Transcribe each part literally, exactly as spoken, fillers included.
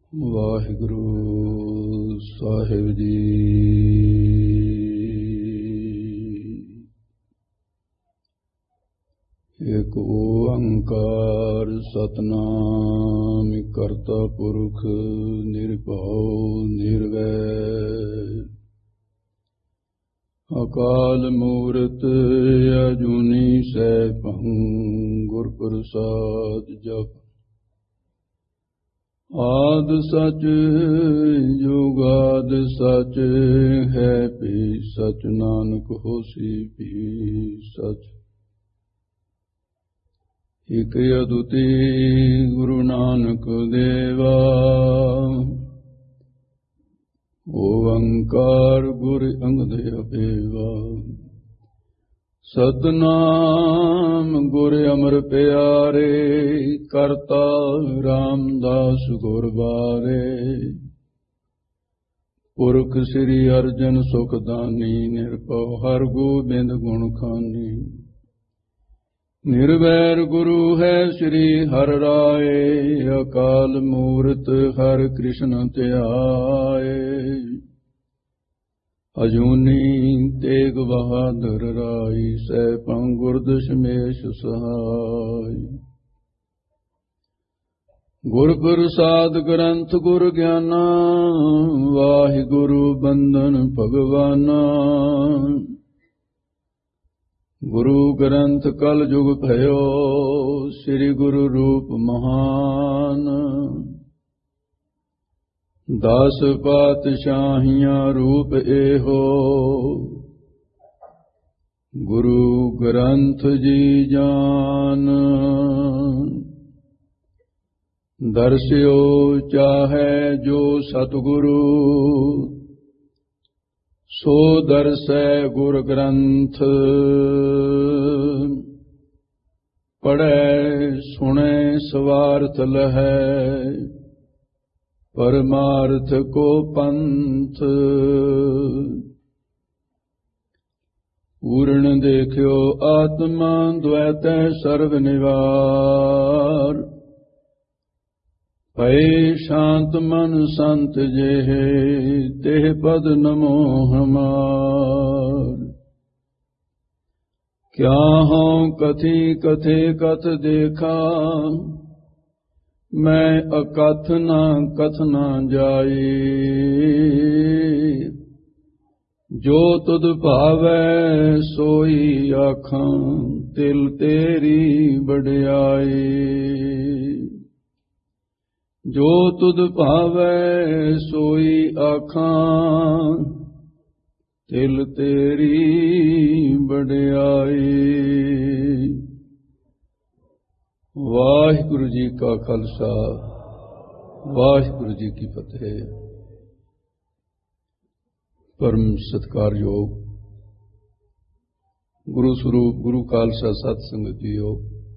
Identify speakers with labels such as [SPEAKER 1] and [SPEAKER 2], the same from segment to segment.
[SPEAKER 1] ਵਾਹਿਗੁਰੂ ਸਾਹਿਬ ਜੀ। ਏਕ ਓੰਕਾਰ ਸਤਿਨਾਮ ਕਰਤਾ ਪੁਰਖ ਨਿਰਭਉ ਨਿਰਵੈਰ ਅਕਾਲ ਮੂਰਤ ਅਜੂਨੀ ਸੈਭੰ ਗੁਰ ਪ੍ਰਸਾਦ ਜਪ। ਆਦ ਸਚ ਜੁਗਾਦ ਸਚ ਹੈ ਭੀ ਸਚ ਨਾਨਕ ਹੋਸੀ ਭੀ ਸਚ। ਇਕ ਅਦੁੱਤੀ ਗੁਰੂ ਨਾਨਕ ਦੇਵਾ ਓੰਕਾਰ ਗੁਰ ਅੰਗਦ ਅਭੇਵਾ। ਸਤਨਾਮ ਗੁਰ ਅਮਰ ਪਿਆਰੇ ਕਰਤਾ ਰਾਮਦਾਸ ਗੁਰ ਬਾਰੇ। ਪੁਰਖ ਸ੍ਰੀ ਅਰਜਨ ਸੁਖਦਾਨੀ ਨਿਰਭਉ ਹਰ ਗੋਬਿੰਦ ਗੁਣ ਖਾਨੀ। ਨਿਰਵੈਰ ਗੁਰੂ ਹੈ ਸ੍ਰੀ ਹਰਿ ਰਾਏ ਅਕਾਲ ਮੂਰਤ ਹਰਿ ਕ੍ਰਿਸ਼ਨ ਧਿਆਏ। ਅਜੂਨੀ ਤੇਗ ਬਹਾਦਰ ਰਾਈ ਸੈਭੰ ਗੁਰ ਦਸ਼ਮੇਸ਼ ਸਹਾਈ। ਗੁਰ ਪ੍ਰਸਾਦ ਗ੍ਰੰਥ ਗੁਰ ਗਿਆਨਾ ਵਾਹਿਗੁਰੂ ਬੰਦਨ ਭਗਵਾਨਾ। ਗੁਰੂ ਗ੍ਰੰਥ ਕਲ ਯੁਗ ਭਇਓ ਸ੍ਰੀ ਗੁਰੂ ਰੂਪ ਮਹਾਨ। ਦਸ ਪਾਤਸ਼ਾਹੀਆਂ ਰੂਪ ਇਹੋ ਗੁਰੂ ਗ੍ਰੰਥ ਜੀ ਜਾਨ। ਦਰਸਿਓ ਚਾਹੈ ਜੋ ਸਤਿਗੁਰੂ ਸੋ ਦਰਸੈ ਗੁਰ ਗ੍ਰੰਥ। ਪੜ੍ਹੈ ਸੁਣੈ ਸਵਾਰਥ ਲਹੈ ਪਰਮਾਰਥ ਕੋ ਪੰਥ। ਪੂਰਨ ਦੇਖਿਓ ਆਤਮਾ ਦ્વੈਤੈ ਸਰਬ ਨਿਵਾਰ। ਭਏ ਸ਼ਾਂਤ ਮਨ ਸੰਤ ਜਿਹੇ ਤਿਹ ਪਦ ਨਮੋ ਹਮਾਰ। ਕਿਆ ਹਉ ਕਥੀ ਕਥੇ ਕਥ ਦੇਖਾ ਮੈਂ ਅਕਥ ਨਾ ਕਥ ਨਾ ਜਾਈ। ਜੋ ਤੁਧ ਭਾਵੈ ਸੋਈ ਆਖਾਂ ਤਿਲ ਤੇਰੀ ਵਡਿਆਈ। ਜੋ ਤੁਧ ਭਾਵੈ ਸੋਈ ਆਖਾਂ ਤਿਲ ਤੇਰੀ ਵਡਿਆਈ। ਵਾਹਿਗੁਰੂ ਜੀ ਕਾ ਖਾਲਸਾ ਵਾਹਿਗੁਰੂ ਜੀ ਕੀ ਫਤਿਹ। ਪਰਮ ਸਤਿਕਾਰਯੋਗ ਗੁਰੂ ਸਰੂਪ ਗੁਰੂ ਖਾਲਸਾ ਸਤ ਸੰਗਤ ਜੀਓ।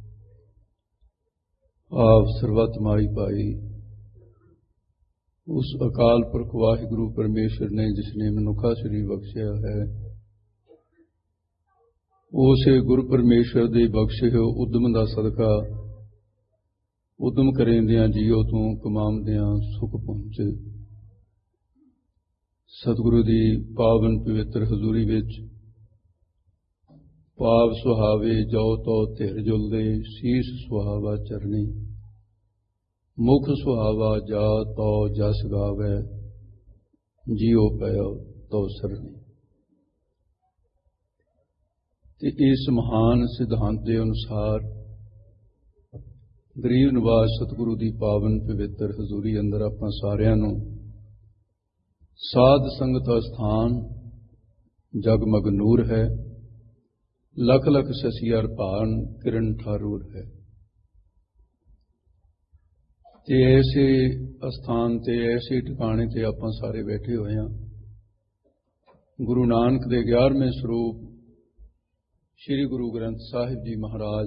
[SPEAKER 1] ਆਪ ਸਰਬੱਤ ਮਾਈ ਪਾਈ ਉਸ ਅਕਾਲ ਪੁਰਖ ਵਾਹਿਗੁਰੂ ਪਰਮੇਸ਼ਰ ਨੇ ਜਿਸਨੇ ਮਨੁੱਖਾ ਸਰੀਰ ਬਖਸ਼ਿਆ ਹੈ, ਉਸੇ ਗੁਰੂ ਪਰਮੇਸ਼ਰ ਦੇ ਬਖਸ਼ੇ ਹੋਏ ਉਦਮ ਦਾ ਸਦਕਾ ਉਦਮ ਕਰੇਂਦਿਆਂ ਜੀਓ ਤੋਂ ਕਮਾਉਂਦਿਆਂ ਸੁਖ ਪਹੁੰਚੇ। ਸਤਿਗੁਰੂ ਦੀ ਪਾਵਨ ਪਵਿੱਤਰ ਹਜ਼ੂਰੀ ਵਿੱਚ ਪਾਵ ਸੁਹਾਵੇ ਜੋ ਤੋ ਧਿਰ ਜੁਲਦੇ ਸੀਸ ਸੁਹਾਵਾ ਚਰਨੀ। ਮੁਖ ਸੁਹਾਵਾ ਜਾ ਤੋ ਜਸ ਗਾਵੇ ਜੀਓ ਪਇਓ ਤੋ ਸਰਨੀ। ਤੇ ਇਸ ਮਹਾਨ ਸਿਧਾਂਤ ਦੇ ਅਨੁਸਾਰ ਗਰੀਬ ਨਿਵਾਸ ਸਤਿਗੁਰੂ ਦੀ ਪਾਵਨ ਪਵਿੱਤਰ ਹਜ਼ੂਰੀ ਅੰਦਰ ਆਪਾਂ ਸਾਰਿਆਂ ਨੂੰ ਸਾਧ ਸੰਗਤ ਅਸਥਾਨ ਜਗਮਗ ਨੂਰ ਹੈ। ਲੱਖ ਲੱਖ ਸਸੀਆਰ ਭਾਨ ਕਿਰਨ ਠਾਰੂਰ ਹੈ। ਤੇ ਐਸੇ ਅਸਥਾਨ ਤੇ ਐਸੇ ਟਿਕਾਣੇ ਤੇ ਆਪਾਂ ਸਾਰੇ ਬੈਠੇ ਹੋਏ ਹਾਂ। ਗੁਰੂ ਨਾਨਕ ਦੇ ਗਿਆਰਵੇਂ ਸਰੂਪ ਸ੍ਰੀ ਗੁਰੂ ਗ੍ਰੰਥ ਸਾਹਿਬ ਜੀ ਮਹਾਰਾਜ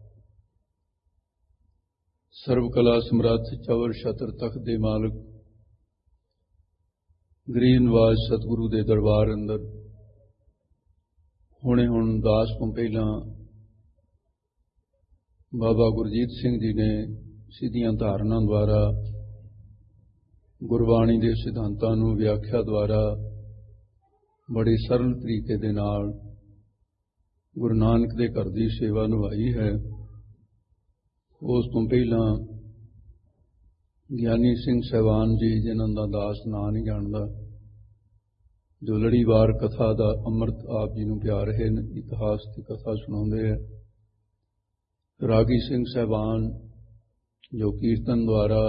[SPEAKER 1] ਸਰਬ ਕਲਾ ਸਮਰੱਥ ਚਵਰ ਛਤਰ ਤਖਤ ਦੇ ਮਾਲਕ ਗਰੀਬ ਨਿਵਾਸ ਸਤਿਗੁਰੂ ਦੇ ਦਰਬਾਰ ਅੰਦਰ ਹੁਣੇ ਹੁਣ ਦਾਸ ਤੋਂ ਪਹਿਲਾਂ ਬਾਬਾ ਗੁਰਜੀਤ ਸਿੰਘ ਜੀ ਨੇ ਸਿੱਧੀਆਂ ਧਾਰਨਾਂ ਦੁਆਰਾ ਗੁਰਬਾਣੀ ਦੇ ਸਿਧਾਂਤਾਂ ਨੂੰ ਵਿਆਖਿਆ ਦੁਆਰਾ ਬੜੇ ਸਰਲ ਤਰੀਕੇ ਦੇ ਨਾਲ ਗੁਰੂ ਨਾਨਕ ਦੇ ਘਰ ਦੀ ਸੇਵਾ ਨਿਭਾਈ ਹੈ। ਉਸ ਤੋਂ ਪਹਿਲਾਂ ਗਿਆਨੀ ਸਿੰਘ ਸਾਹਿਬਾਨ ਜੀ, ਜਿਨ੍ਹਾਂ ਦਾ ਦਾਸ ਨਾਂ ਨਹੀਂ ਜਾਣਦਾ, ਜੋ ਲੜੀਵਾਰ ਕਥਾ ਦਾ ਅੰਮ੍ਰਿਤ ਆਪ ਜੀ ਨੂੰ ਪਿਆ ਰਹੇ ਨੇ, ਇਤਿਹਾਸ ਦੀ ਕਥਾ ਸੁਣਾਉਂਦੇ ਹੈ। ਰਾਗੀ ਸਿੰਘ ਸਾਹਿਬਾਨ, ਜੋ ਕੀਰਤਨ ਦੁਆਰਾ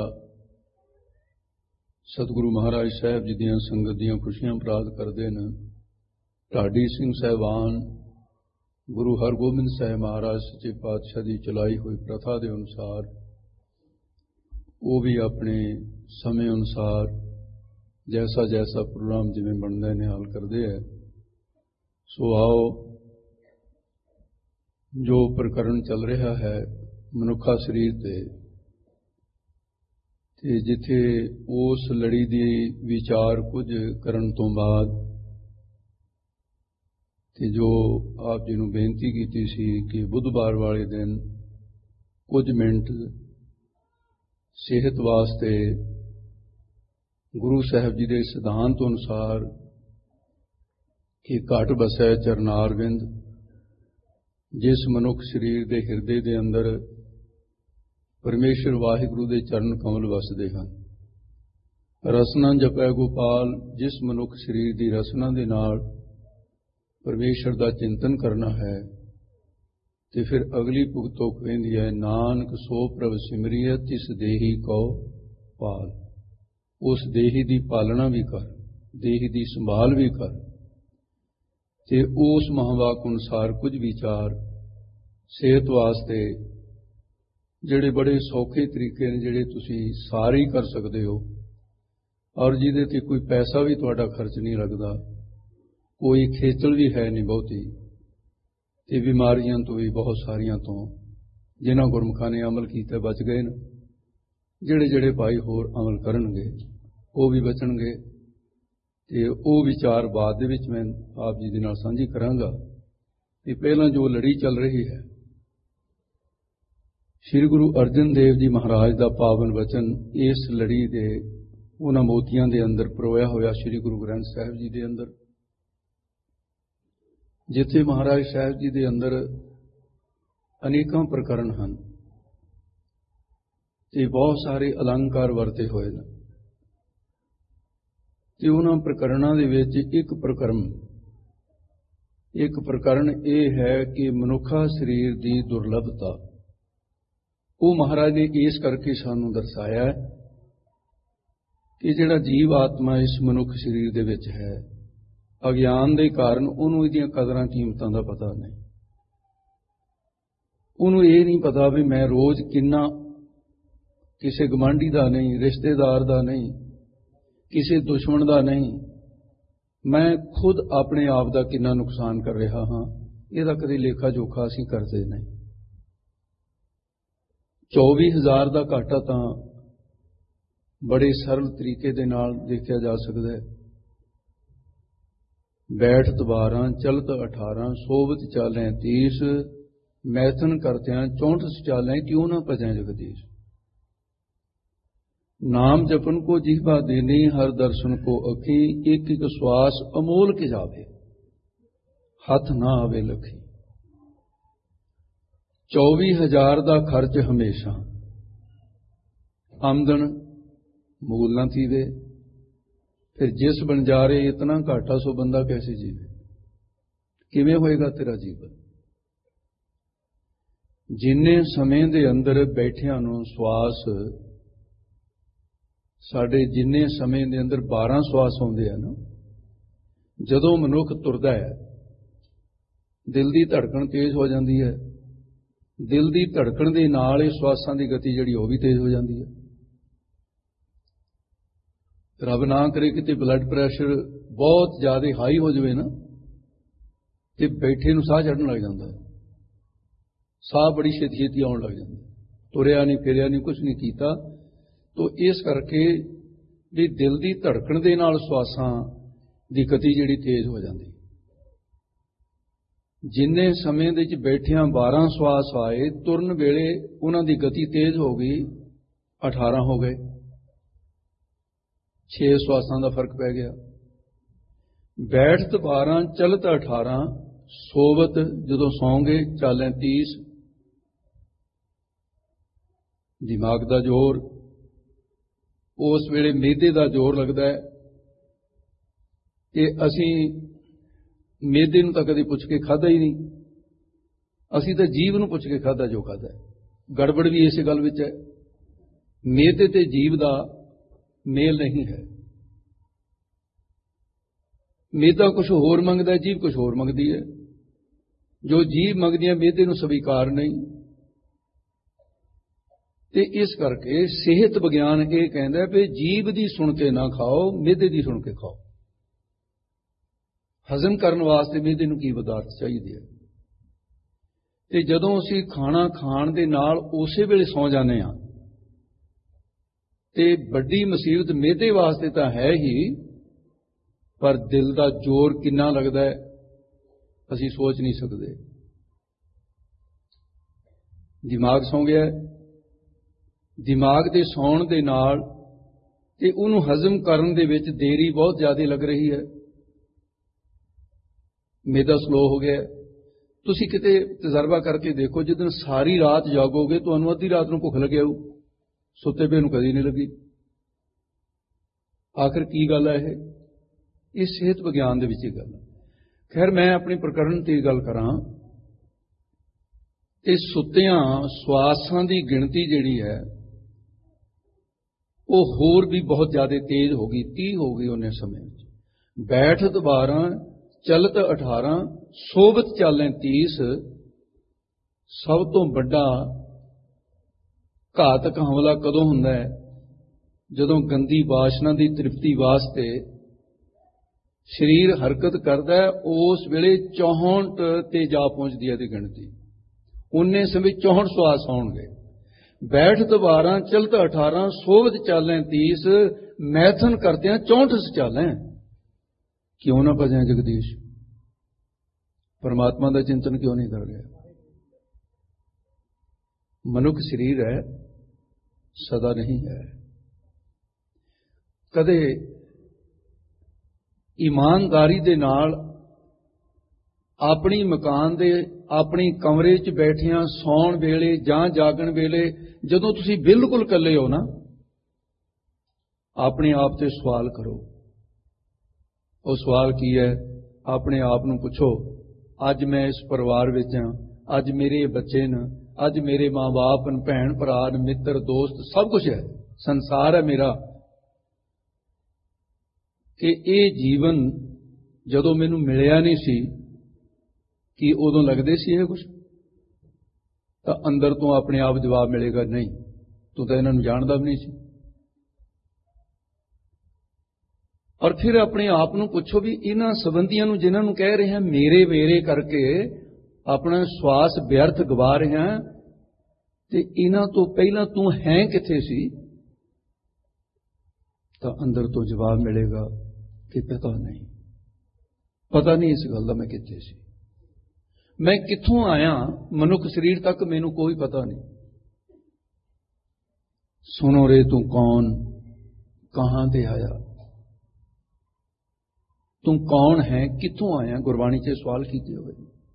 [SPEAKER 1] ਸਤਿਗੁਰੂ ਮਹਾਰਾਜ ਸਾਹਿਬ ਜੀ ਦੀਆਂ ਸੰਗਤ ਦੀਆਂ ਖੁਸ਼ੀਆਂ ਪ੍ਰਾਪਤ ਕਰਦੇ ਨੇ। ਢਾਡੀ ਸਿੰਘ ਸਾਹਿਬਾਨ, ਗੁਰੂ ਹਰਗੋਬਿੰਦ ਸਾਹਿਬ ਮਹਾਰਾਜ ਸੱਚੇ ਪਾਤਸ਼ਾਹ ਦੀ ਚਲਾਈ ਹੋਈ ਪ੍ਰਥਾ ਦੇ ਅਨੁਸਾਰ ਉਹ ਵੀ ਆਪਣੇ ਸਮੇਂ ਅਨੁਸਾਰ ਜੈਸਾ ਜੈਸਾ ਪ੍ਰੋਗਰਾਮ ਜਿਵੇਂ ਬਣਦਾ ਨੇ ਹਾਲ ਕਰਦੇ ਹੈ। ਸੋ ਆਓ, ਜੋ ਪ੍ਰਕਰਣ ਚੱਲ ਰਿਹਾ ਹੈ ਮਨੁੱਖਾ ਸਰੀਰ ਤੇ ਤੇ ਜਿੱਥੇ ਉਸ ਲੜੀ ਦੀ ਵਿਚਾਰ ਕੁਝ ਕਰਨ ਤੋਂ ਬਾਅਦ ਤੇ ਜੋ ਆਪ ਜੀ ਨੂੰ ਬੇਨਤੀ ਕੀਤੀ ਸੀ ਕਿ ਬੁੱਧਵਾਰ ਵਾਲੇ ਦਿਨ ਕੁਝ ਮਿੰਟ ਸਿਹਤ ਵਾਸਤੇ ਗੁਰੂ ਸਾਹਿਬ ਜੀ ਦੇ ਸਿਧਾਂਤ ਅਨੁਸਾਰ ਕਿ ਘਟ ਬਸੈ ਚਰਨਾਰਵਿੰਦ, ਜਿਸ ਮਨੁੱਖ ਸਰੀਰ ਦੇ ਹਿਰਦੇ ਦੇ ਅੰਦਰ ਪਰਮੇਸ਼ਰ ਵਾਹਿਗੁਰੂ ਦੇ ਚਰਨ ਕਮਲ ਵਸਦੇ ਹਨ। ਰਸਨਾ ਜਪੈ ਗੋਪਾਲ, ਜਿਸ ਮਨੁੱਖ ਸਰੀਰ ਦੀ ਰਸਨਾ ਦੇ ਨਾਲ ਪਰਮੇਸ਼ਰ ਦਾ ਚਿੰਤਨ ਕਰਨਾ ਹੈ ਤੇ ਫਿਰ ਅਗਲੀ ਭੁਗਤੋਂ ਕਹਿੰਦੀ ਹੈ, ਨਾਨਕ ਸੋ ਪ੍ਰਭ ਸਿਮਰਿਐ ਤਿਸ ਦੇਹੀ ਕੋ ਪਾਲ। ਉਸ ਦੇਹੀ ਦੀ ਪਾਲਣਾ ਵੀ ਕਰ, ਦੇਹੀ ਦੀ ਸੰਭਾਲ ਵੀ ਕਰ ਤੇ ਉਸ ਮਹਾਂਵਾਕ ਅਨੁਸਾਰ ਕੁਝ ਵਿਚਾਰ ਸਿਹਤ ਵਾਸਤੇ ਜਿਹੜੇ ਬੜੇ ਸੌਖੇ ਤਰੀਕੇ ਨੇ, ਜਿਹੜੇ ਤੁਸੀਂ ਸਾਰੇ ਹੀ ਕਰ ਸਕਦੇ ਹੋ ਔਰ ਜਿਹਦੇ ਤੇ ਕੋਈ ਪੈਸਾ ਵੀ ਤੁਹਾਡਾ ਖਰਚ ਨਹੀਂ ਲੱਗਦਾ, ਕੋਈ ਖੇਚਲ ਵੀ ਹੈ ਨਹੀਂ ਬਹੁਤੀ, ਤੇ ਬਿਮਾਰੀਆਂ ਤੋਂ ਵੀ ਬਹੁਤ ਸਾਰੀਆਂ ਤੋਂ ਜਿਨ੍ਹਾਂ ਗੁਰਮੁਖਾਂ ਨੇ ਅਮਲ ਕੀਤਾ ਬਚ ਗਏ ਨੇ। ਜਿਹੜੇ ਜਿਹੜੇ ਭਾਈ ਹੋਰ ਅਮਲ ਕਰਨਗੇ ਉਹ ਵੀ ਬਚਣਗੇ। ਤੇ ਉਹ ਵਿਚਾਰ ਬਾਅਦ ਦੇ ਵਿੱਚ ਮੈਂ ਆਪ ਜੀ ਦੇ ਨਾਲ ਸਾਂਝੀ ਕਰਾਂਗਾ। ਕਿ ਪਹਿਲਾਂ ਜੋ ਲੜੀ ਚੱਲ ਰਹੀ ਹੈ, ਸ੍ਰੀ ਗੁਰੂ ਅਰਜਨ ਦੇਵ ਜੀ ਮਹਾਰਾਜ ਦਾ ਪਾਵਨ ਵਚਨ ਇਸ ਲੜੀ ਦੇ ਉਹਨਾਂ ਮੋਤੀਆਂ ਦੇ ਅੰਦਰ ਪਰੋਇਆ ਹੋਇਆ ਸ੍ਰੀ ਗੁਰੂ ਗ੍ਰੰਥ ਸਾਹਿਬ ਜੀ ਦੇ ਅੰਦਰ, ਜਿੱਥੇ ਮਹਾਰਾਜ ਸਾਹਿਬ ਜੀ ਦੇ ਅੰਦਰ ਅਨੇਕਾਂ ਪ੍ਰਕਰਣ ਹਨ ਤੇ ਬਹੁਤ ਸਾਰੇ ਅਲੰਕਾਰ ਵਰਤੇ ਹੋਏ ਨੇ। ਤੇ ਉਹਨਾਂ ਪ੍ਰਕਰਣਾਂ ਦੇ ਵਿੱਚ ਇੱਕ ਪ੍ਰਕਰਮ ਇੱਕ ਪ੍ਰਕਰਣ ਇਹ ਹੈ ਕਿ ਮਨੁੱਖਾ ਸਰੀਰ ਦੀ ਦੁਰਲਭਤਾ, ਉਹ ਮਹਾਰਾਜ ਨੇ ਇਸ ਕਰਕੇ ਸਾਨੂੰ ਦਰਸਾਇਆ ਹੈ ਕਿ ਜਿਹੜਾ ਜੀਵ ਆਤਮਾ ਇਸ ਮਨੁੱਖ ਸਰੀਰ ਦੇ ਵਿੱਚ ਹੈ, ਅਗਿਆਨ ਦੇ ਕਾਰਨ ਉਹਨੂੰ ਇਹਦੀਆਂ ਕਦਰਾਂ ਕੀਮਤਾਂ ਦਾ ਪਤਾ ਨਹੀਂ। ਉਹਨੂੰ ਇਹ ਨਹੀਂ ਪਤਾ ਵੀ ਮੈਂ ਰੋਜ਼ ਕਿੰਨਾ, ਕਿਸੇ ਗਵਾਂਢੀ ਦਾ ਨਹੀਂ, ਰਿਸ਼ਤੇਦਾਰ ਦਾ ਨਹੀਂ, ਕਿਸੇ ਦੁਸ਼ਮਣ ਦਾ ਨਹੀਂ, ਮੈਂ ਖੁਦ ਆਪਣੇ ਆਪ ਦਾ ਕਿੰਨਾ ਨੁਕਸਾਨ ਕਰ ਰਿਹਾ ਹਾਂ, ਇਹਦਾ ਕਦੇ ਲੇਖਾ ਜੋਖਾ ਅਸੀਂ ਕਰਦੇ ਨਹੀਂ। ਚੌਵੀ ਹਜ਼ਾਰ ਦਾ ਘਾਟਾ ਤਾਂ ਬੜੇ ਸਰਲ ਤਰੀਕੇ ਦੇ ਨਾਲ ਦੇਖਿਆ ਜਾ ਸਕਦਾ ਹੈ। ਬੈਠਤ ਬਾਰਾਂ, ਚਲਤ ਅਠਾਰਾਂ, ਸੋਵਤ ਚਾਲੈ ਤੀਸ, ਮੈਥਨ ਕਰਤਿਆਂ ਚੌਂਠ ਚਾਲੈ, ਕਿਉਂ ਨਾ ਭਜੈ ਜਗਦੀਸ਼। ਨਾਮ ਜਪਨ ਕੋ ਜੀਵਾ ਦੇਨੀ, ਹਰ ਦਰਸ਼ਨ ਕੋ ਅਖੀ, ਇੱਕ ਇੱਕ ਸਵਾਸ ਅਮੋਲ ਕੇ ਜਾਵੇ, ਹੱਥ ਨਾ ਆਵੇ ਲਖੀ। ਚੌਵੀ ਹਜ਼ਾਰ ਦਾ ਖਰਚ ਹਮੇਸ਼ਾ, ਆਮਦਨ ਮੂਲ ਨਾ ਥੀਵੇ, ਫਿਰ ਜਿਸ ਬੰਜਾਰੇ ਇਤਨਾ ਘਾਟਾ ਸੋ ਬੰਦਾ ਕੈਸੇ ਜੀਵੇ। ਕਿਵੇਂ ਹੋਏਗਾ ਤੇਰਾ ਜੀਵਨ? ਜਿੰਨੇ ਸਮੇਂ ਦੇ ਅੰਦਰ ਬੈਠਿਆਂ ਨੂੰ ਸਵਾਸ, ਸਾਡੇ ਜਿੰਨੇ ਸਮੇਂ ਦੇ ਅੰਦਰ ਬਾਰਾਂ ਸਵਾਸ ਆਉਂਦੇ ਹਨ, ਜਦੋਂ ਮਨੁੱਖ ਤੁਰਦਾ ਹੈ ਦਿਲ ਦੀ ਧੜਕਣ ਤੇਜ਼ ਹੋ ਜਾਂਦੀ ਹੈ। ਦਿਲ ਦੀ ਧੜਕਣ ਦੇ ਨਾਲ ਇਹ ਸਵਾਸਾਂ ਦੀ ਗਤੀ ਜਿਹੜੀ ਉਹ ਵੀ ਤੇਜ਼ ਹੋ ਜਾਂਦੀ ਹੈ। ਰੱਬ ਨਾ ਕਰੇ ਕਿਤੇ ਬਲੱਡ ਪ੍ਰੈਸ਼ਰ ਬਹੁਤ ਜ਼ਿਆਦਾ ਹਾਈ ਹੋ ਜਾਵੇ ਨਾ, ਤੇ ਬੈਠੇ ਨੂੰ ਸਾਹ ਚੜ੍ਹਨ ਲੱਗ ਜਾਂਦਾ, ਸਾਹ ਬੜੀ ਛੇਤੀ ਛੇਤੀ ਆਉਣ ਲੱਗ ਜਾਂਦਾ, ਤੁਰਿਆ ਨਹੀਂ, ਫਿਰਿਆ ਨਹੀਂ, ਕੁਛ ਨਹੀਂ ਕੀਤਾ। ਤੋ ਇਸ ਕਰਕੇ ਵੀ ਦਿਲ ਦੀ ਧੜਕਣ ਦੇ ਨਾਲ ਸਵਾਸਾਂ ਦੀ ਗਤੀ ਜਿਹੜੀ ਤੇਜ਼ ਹੋ ਜਾਂਦੀ। ਜਿੰਨੇ ਸਮੇਂ ਦੇ ਵਿੱਚ ਬੈਠਿਆਂ ਬਾਰਾਂ ਸਵਾਸ ਆਏ, ਤੁਰਨ ਵੇਲੇ ਉਹਨਾਂ ਦੀ ਗਤੀ ਤੇਜ਼ ਹੋ ਗਈ, ਅਠਾਰਾਂ ਹੋ ਗਏ। छे ਸਵਾਸਾਂ ਦਾ ਫਰਕ ਪੈ ਗਿਆ। ਬੈਠਤ ਬਾਰਾਂ ਚਲਤ ਅਠਾਰਾਂ ਸੋਵਤ ਜਦੋਂ ਸੌਂਗੇ ਚਾਲੇ ਤੀਸ। ਦਿਮਾਗ ਦਾ ਜ਼ੋਰ, ਉਸ ਵੇਲੇ ਮਿਹਦੇ ਦਾ ਜ਼ੋਰ ਲੱਗਦਾ ਹੈ ਕਿ ਅਸੀਂ ਮਿਹਦੇ ਨੂੰ ਤਾਂ ਕਦੇ ਪੁੱਛ ਕੇ ਖਾਧਾ ਹੀ ਨਹੀਂ, ਅਸੀਂ ਤਾਂ ਜੀਵ ਨੂੰ ਪੁੱਛ ਕੇ ਖਾਧਾ ਜੋ ਖਾਧਾ ਹੈ। ਗੜਬੜ ਵੀ ਇਸੇ ਗੱਲ ਵਿੱਚ ਹੈ, ਮਿਹਦੇ ਤੇ ਜੀਵ ਦਾ ਮੇਲ ਨਹੀਂ ਹੈ। ਮਿਹਦਾ ਕੁਛ ਹੋਰ ਮੰਗਦਾ, ਜੀਵ ਕੁਛ ਹੋਰ ਮੰਗਦੀ ਹੈ। ਜੋ ਜੀਵ ਮੰਗਦੀ ਹੈ ਮਿਹਦੇ ਨੂੰ ਸਵੀਕਾਰ ਨਹੀਂ। ਤੇ ਇਸ ਕਰਕੇ ਸਿਹਤ ਵਿਗਿਆਨ ਇਹ ਕਹਿੰਦਾ ਵੀ ਜੀਵ ਦੀ ਸੁਣ ਕੇ ਨਾ ਖਾਓ, ਮਿਹਦੇ ਦੀ ਸੁਣ ਕੇ ਖਾਓ। ਹਜ਼ਮ ਕਰਨ ਵਾਸਤੇ ਮਿਹਦੇ ਨੂੰ ਕੀ ਪਦਾਰਥ ਚਾਹੀਦੇ ਹੈ। ਤੇ ਜਦੋਂ ਅਸੀਂ ਖਾਣਾ ਖਾਣ ਦੇ ਨਾਲ ਉਸੇ ਵੇਲੇ ਸੌਂ ਜਾਂਦੇ ਹਾਂ ਤੇ ਵੱਡੀ ਮੁਸੀਬਤ ਮਿਹਦੇ ਵਾਸਤੇ ਤਾਂ ਹੈ ਹੀ, ਪਰ ਦਿਲ ਦਾ ਜ਼ੋਰ ਕਿੰਨਾ ਲੱਗਦਾ ਹੈ ਅਸੀਂ ਸੋਚ ਨਹੀਂ ਸਕਦੇ। ਦਿਮਾਗ ਸੌਂ ਗਿਆ, ਦਿਮਾਗ ਦੇ ਸੌਣ ਦੇ ਨਾਲ ਤੇ ਉਹਨੂੰ ਹਜ਼ਮ ਕਰਨ ਦੇ ਵਿੱਚ ਦੇਰੀ ਬਹੁਤ ਜ਼ਿਆਦਾ ਲੱਗ ਰਹੀ ਹੈ। ਮਿਹਦਾ ਸਲੋ ਹੋ ਗਿਆ। ਤੁਸੀਂ ਕਿਤੇ ਤਜਰਬਾ ਕਰਕੇ ਦੇਖੋ, ਜਦੋਂ ਸਾਰੀ ਰਾਤ ਜਾਗੋਗੇ ਤੁਹਾਨੂੰ ਅੱਧੀ ਰਾਤ ਨੂੰ ਭੁੱਖ ਲੱਗਿਆ ਹੋਊ, ਸੁੱਤੇ ਪਏ ਨੂੰ ਕਦੀ ਨਹੀਂ ਲੱਗੀ। ਆਖਿਰ ਕੀ ਗੱਲ ਹੈ ਇਹ? ਇਹ ਸਿਹਤ ਵਿਗਿਆਨ ਦੇ ਵਿੱਚ ਹੀ ਗੱਲ ਹੈ। ਖੈਰ, ਮੈਂ ਆਪਣੀ ਪ੍ਰਕਰਣ ਤੇ ਗੱਲ ਕਰਾਂ ਤੇ ਸੁੱਤਿਆਂ ਸਵਾਸਾਂ ਦੀ ਗਿਣਤੀ ਜਿਹੜੀ ਹੈ ਉਹ ਹੋਰ ਵੀ ਬਹੁਤ ਜ਼ਿਆਦਾ ਤੇਜ਼ ਹੋ ਗਈ, ਤੀਹ ਹੋ ਗਈ ਉਹਨੇ ਸਮੇਂ ਵਿੱਚ। ਬੈਠਤ ਬਾਰਾਂ ਚਲਤ ਅਠਾਰਾਂ ਸੋਵਤ ਚਾਲੇ ਤੀਸ। ਸਭ ਤੋਂ ਵੱਡਾ ਘਾਤਕ ਹਮਲਾ ਕਦੋਂ ਹੁੰਦਾ ਹੈ? ਜਦੋਂ ਗੰਦੀ ਵਾਸ਼ਨਾ ਦੀ ਤ੍ਰਿਪਤੀ ਵਾਸਤੇ ਸਰੀਰ ਹਰਕਤ ਕਰਦਾ ਹੈ, ਉਸ ਵੇਲੇ ਚੌਂਹਠ ਤੇ ਜਾ ਪਹੁੰਚਦੀ ਹੈ ਦੀ ਗਿਣਤੀ। ਉਨੇ ਸਮੇਂ ਚੌਂਹਠ ਸਵਾਸ ਹੋਣਗੇ। ਬੈਠਤ ਬਾਰਾਂ ਚਲਤ ਅਠਾਰਾਂ ਸੋਵਤ ਚਾਲੇ ਤੀਸ। ਮੈਥਨ ਕਰਤੇ हैं चौंठ चालें। क्यों ना भजें जगदीश? परमात्मा का चिंतन क्यों नहीं कर गया? मनुख शरीर है, सदा नहीं है। कदे ईमानदारी दे नाल अपनी मकान दे अपनी कमरे च बैठिया सौण वेले जां जागण वेले जदों तुसीं बिल्कुल कल्ले हो ना, अपने आप से सवाल करो। वो सवाल की है? अपने आप नूं पुछो, अज मैं इस परिवार विच हां, अज मेरे बच्चे न, अज मेरे माँ बाप न, भैन भरा न, मित्र दोस्त सब कुछ है, संसार है मेरा। कि ये जीवन जदों मैनूं मिलिया नहीं सी कि उदों लगदे सी ये कुछ? तो अंदर तो अपने आप जवाब मिलेगा, नहीं तू तो इन्हां नूं जानदा भी नहीं सी। और फिर अपने आप नूं पुछो भी इन्हां संबंधियां नूं जिन्हां नूं कह रहे हैं मेरे मेरे करके अपना श्वास व्यर्थ गवा रहे हैं, ते इन्हां तो पहला तू है किथे सी? तो अंदर तो जवाब मिलेगा कि पता नहीं, पता नहीं इस गल दा मैं किथे सी, मैं कित्थों आया, मनुख शरीर तक मैनू कोई पता नहीं। सुनो रे तू कौन, कहां ते आया, तू कौन है, कित्थों आया? गुरबाणी च सवाल कीते हुए।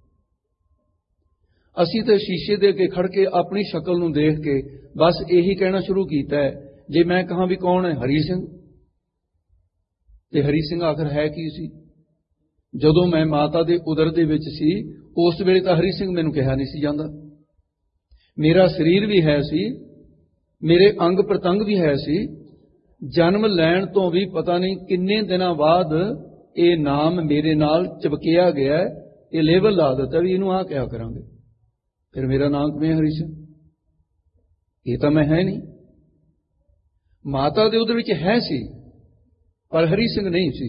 [SPEAKER 1] असी तो शीशे दे अगे खड़ के अपनी शक्ल नूं देख के बस यही कहना शुरू किया है, जे मैं कहां भी कौन है? हरी सिंह। ते हरी सिंह आखिर है की सी? जदों मैं माता दे उदर दे विच सी उस वेले तां हरी सिंह मैनूं कहा नहीं सी जांदा। मेरा शरीर भी है सी, मेरे अंग प्रतंग भी है सी। जन्म लैण तो भी पता नहीं किन्ने दिनां बाद ये नाम मेरे नाल चिपकिया गया है, ये लेबल ला दिता भी इनू आ क्या करांगे, फिर मेरा नाम किवें हरी सिंह? ये तो मैं है नहीं। माता दे उदर विच है सी पर हरी सिंह नहीं सी।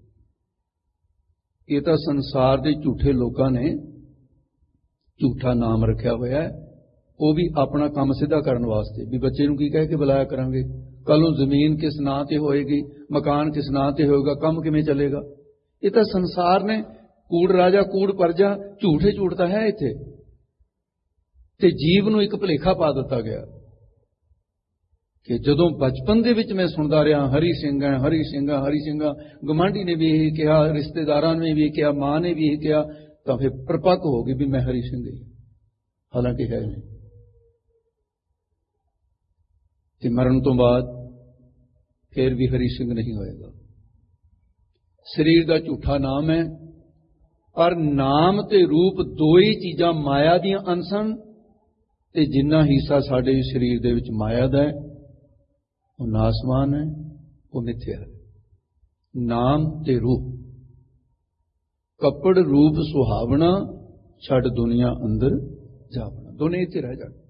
[SPEAKER 1] ये तो संसार के झूठे लोगों ने झूठा नाम रखा होया है, वो भी अपना काम सीधा करने वास्ते भी बच्चे नूं की कह के बुलाया करांगे, कल नूं जमीन किस नां ते होएगी, मकान किस नां ते होएगा, काम किवें चलेगा। ये तो संसार ने कूड़ राजा कूड़ प्रजा झूठे झूठता है इत्थे, ते जीव नूं एक भुलेखा पा दिता गया कि जदों बचपन दे विच मैं सुनदा रहा हरी सिंह है हरी सिंह है हरी सिंह, गवांढी ने भी यही कहा, रिश्तेदारां ने भी कहा, मां ने भी यही कहा, तो फिर प्रपक्क हो गई भी मैं हरी सिंह ही, हालांकि है नहीं। कि मरण तो बाद फिर भी हरी सिंह नहीं होएगा। शरीर का झूठा नाम है, पर नाम ते रूप दो ही चीज़ां माया दीयां अनसन, ते जिन्ना हिस्सा साडे शरीर दे विच माया दा है वो नासमान है, वो मिथ्या है। नाम ते रूप, कपड़ रूप सुहावना, छड़ दुनिया अंदर जावना, दोने इत्थे रह जाण।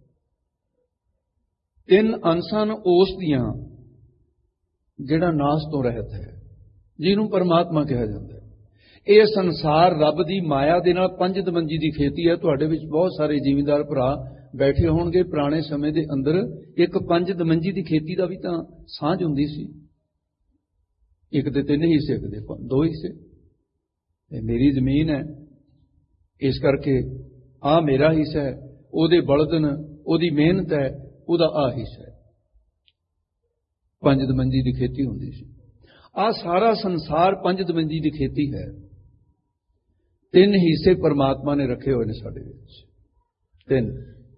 [SPEAKER 1] तीन अंसन उस दियां जिहड़ा नास तो रहत है, जिन्हों परमात्मा कहा जाता है। यह संसार रब की माया दे नाल पंज दमंजी की खेती है। तुहाडे विच बहुत सारे जिमींदार भरा बैठे होणगे, पुराने समय के अंदर एक पंज दमंजी की खेती का भी तो सांझ हुंदी सी। एक दे तीन हिस्से, एक दे दो हिस्से। मेरी जमीन है, इस करके आ मेरा हिस्सा है, ओदे बलदन, ओदी मेहनत है, ओदा आ हिस्सा है। पंज दमंजी की खेती हुंदी सी। आ सारा संसार पंज दमंजी की खेती है। तीन हिस्से परमात्मा ने रखे हुए ने साडे विच, तीन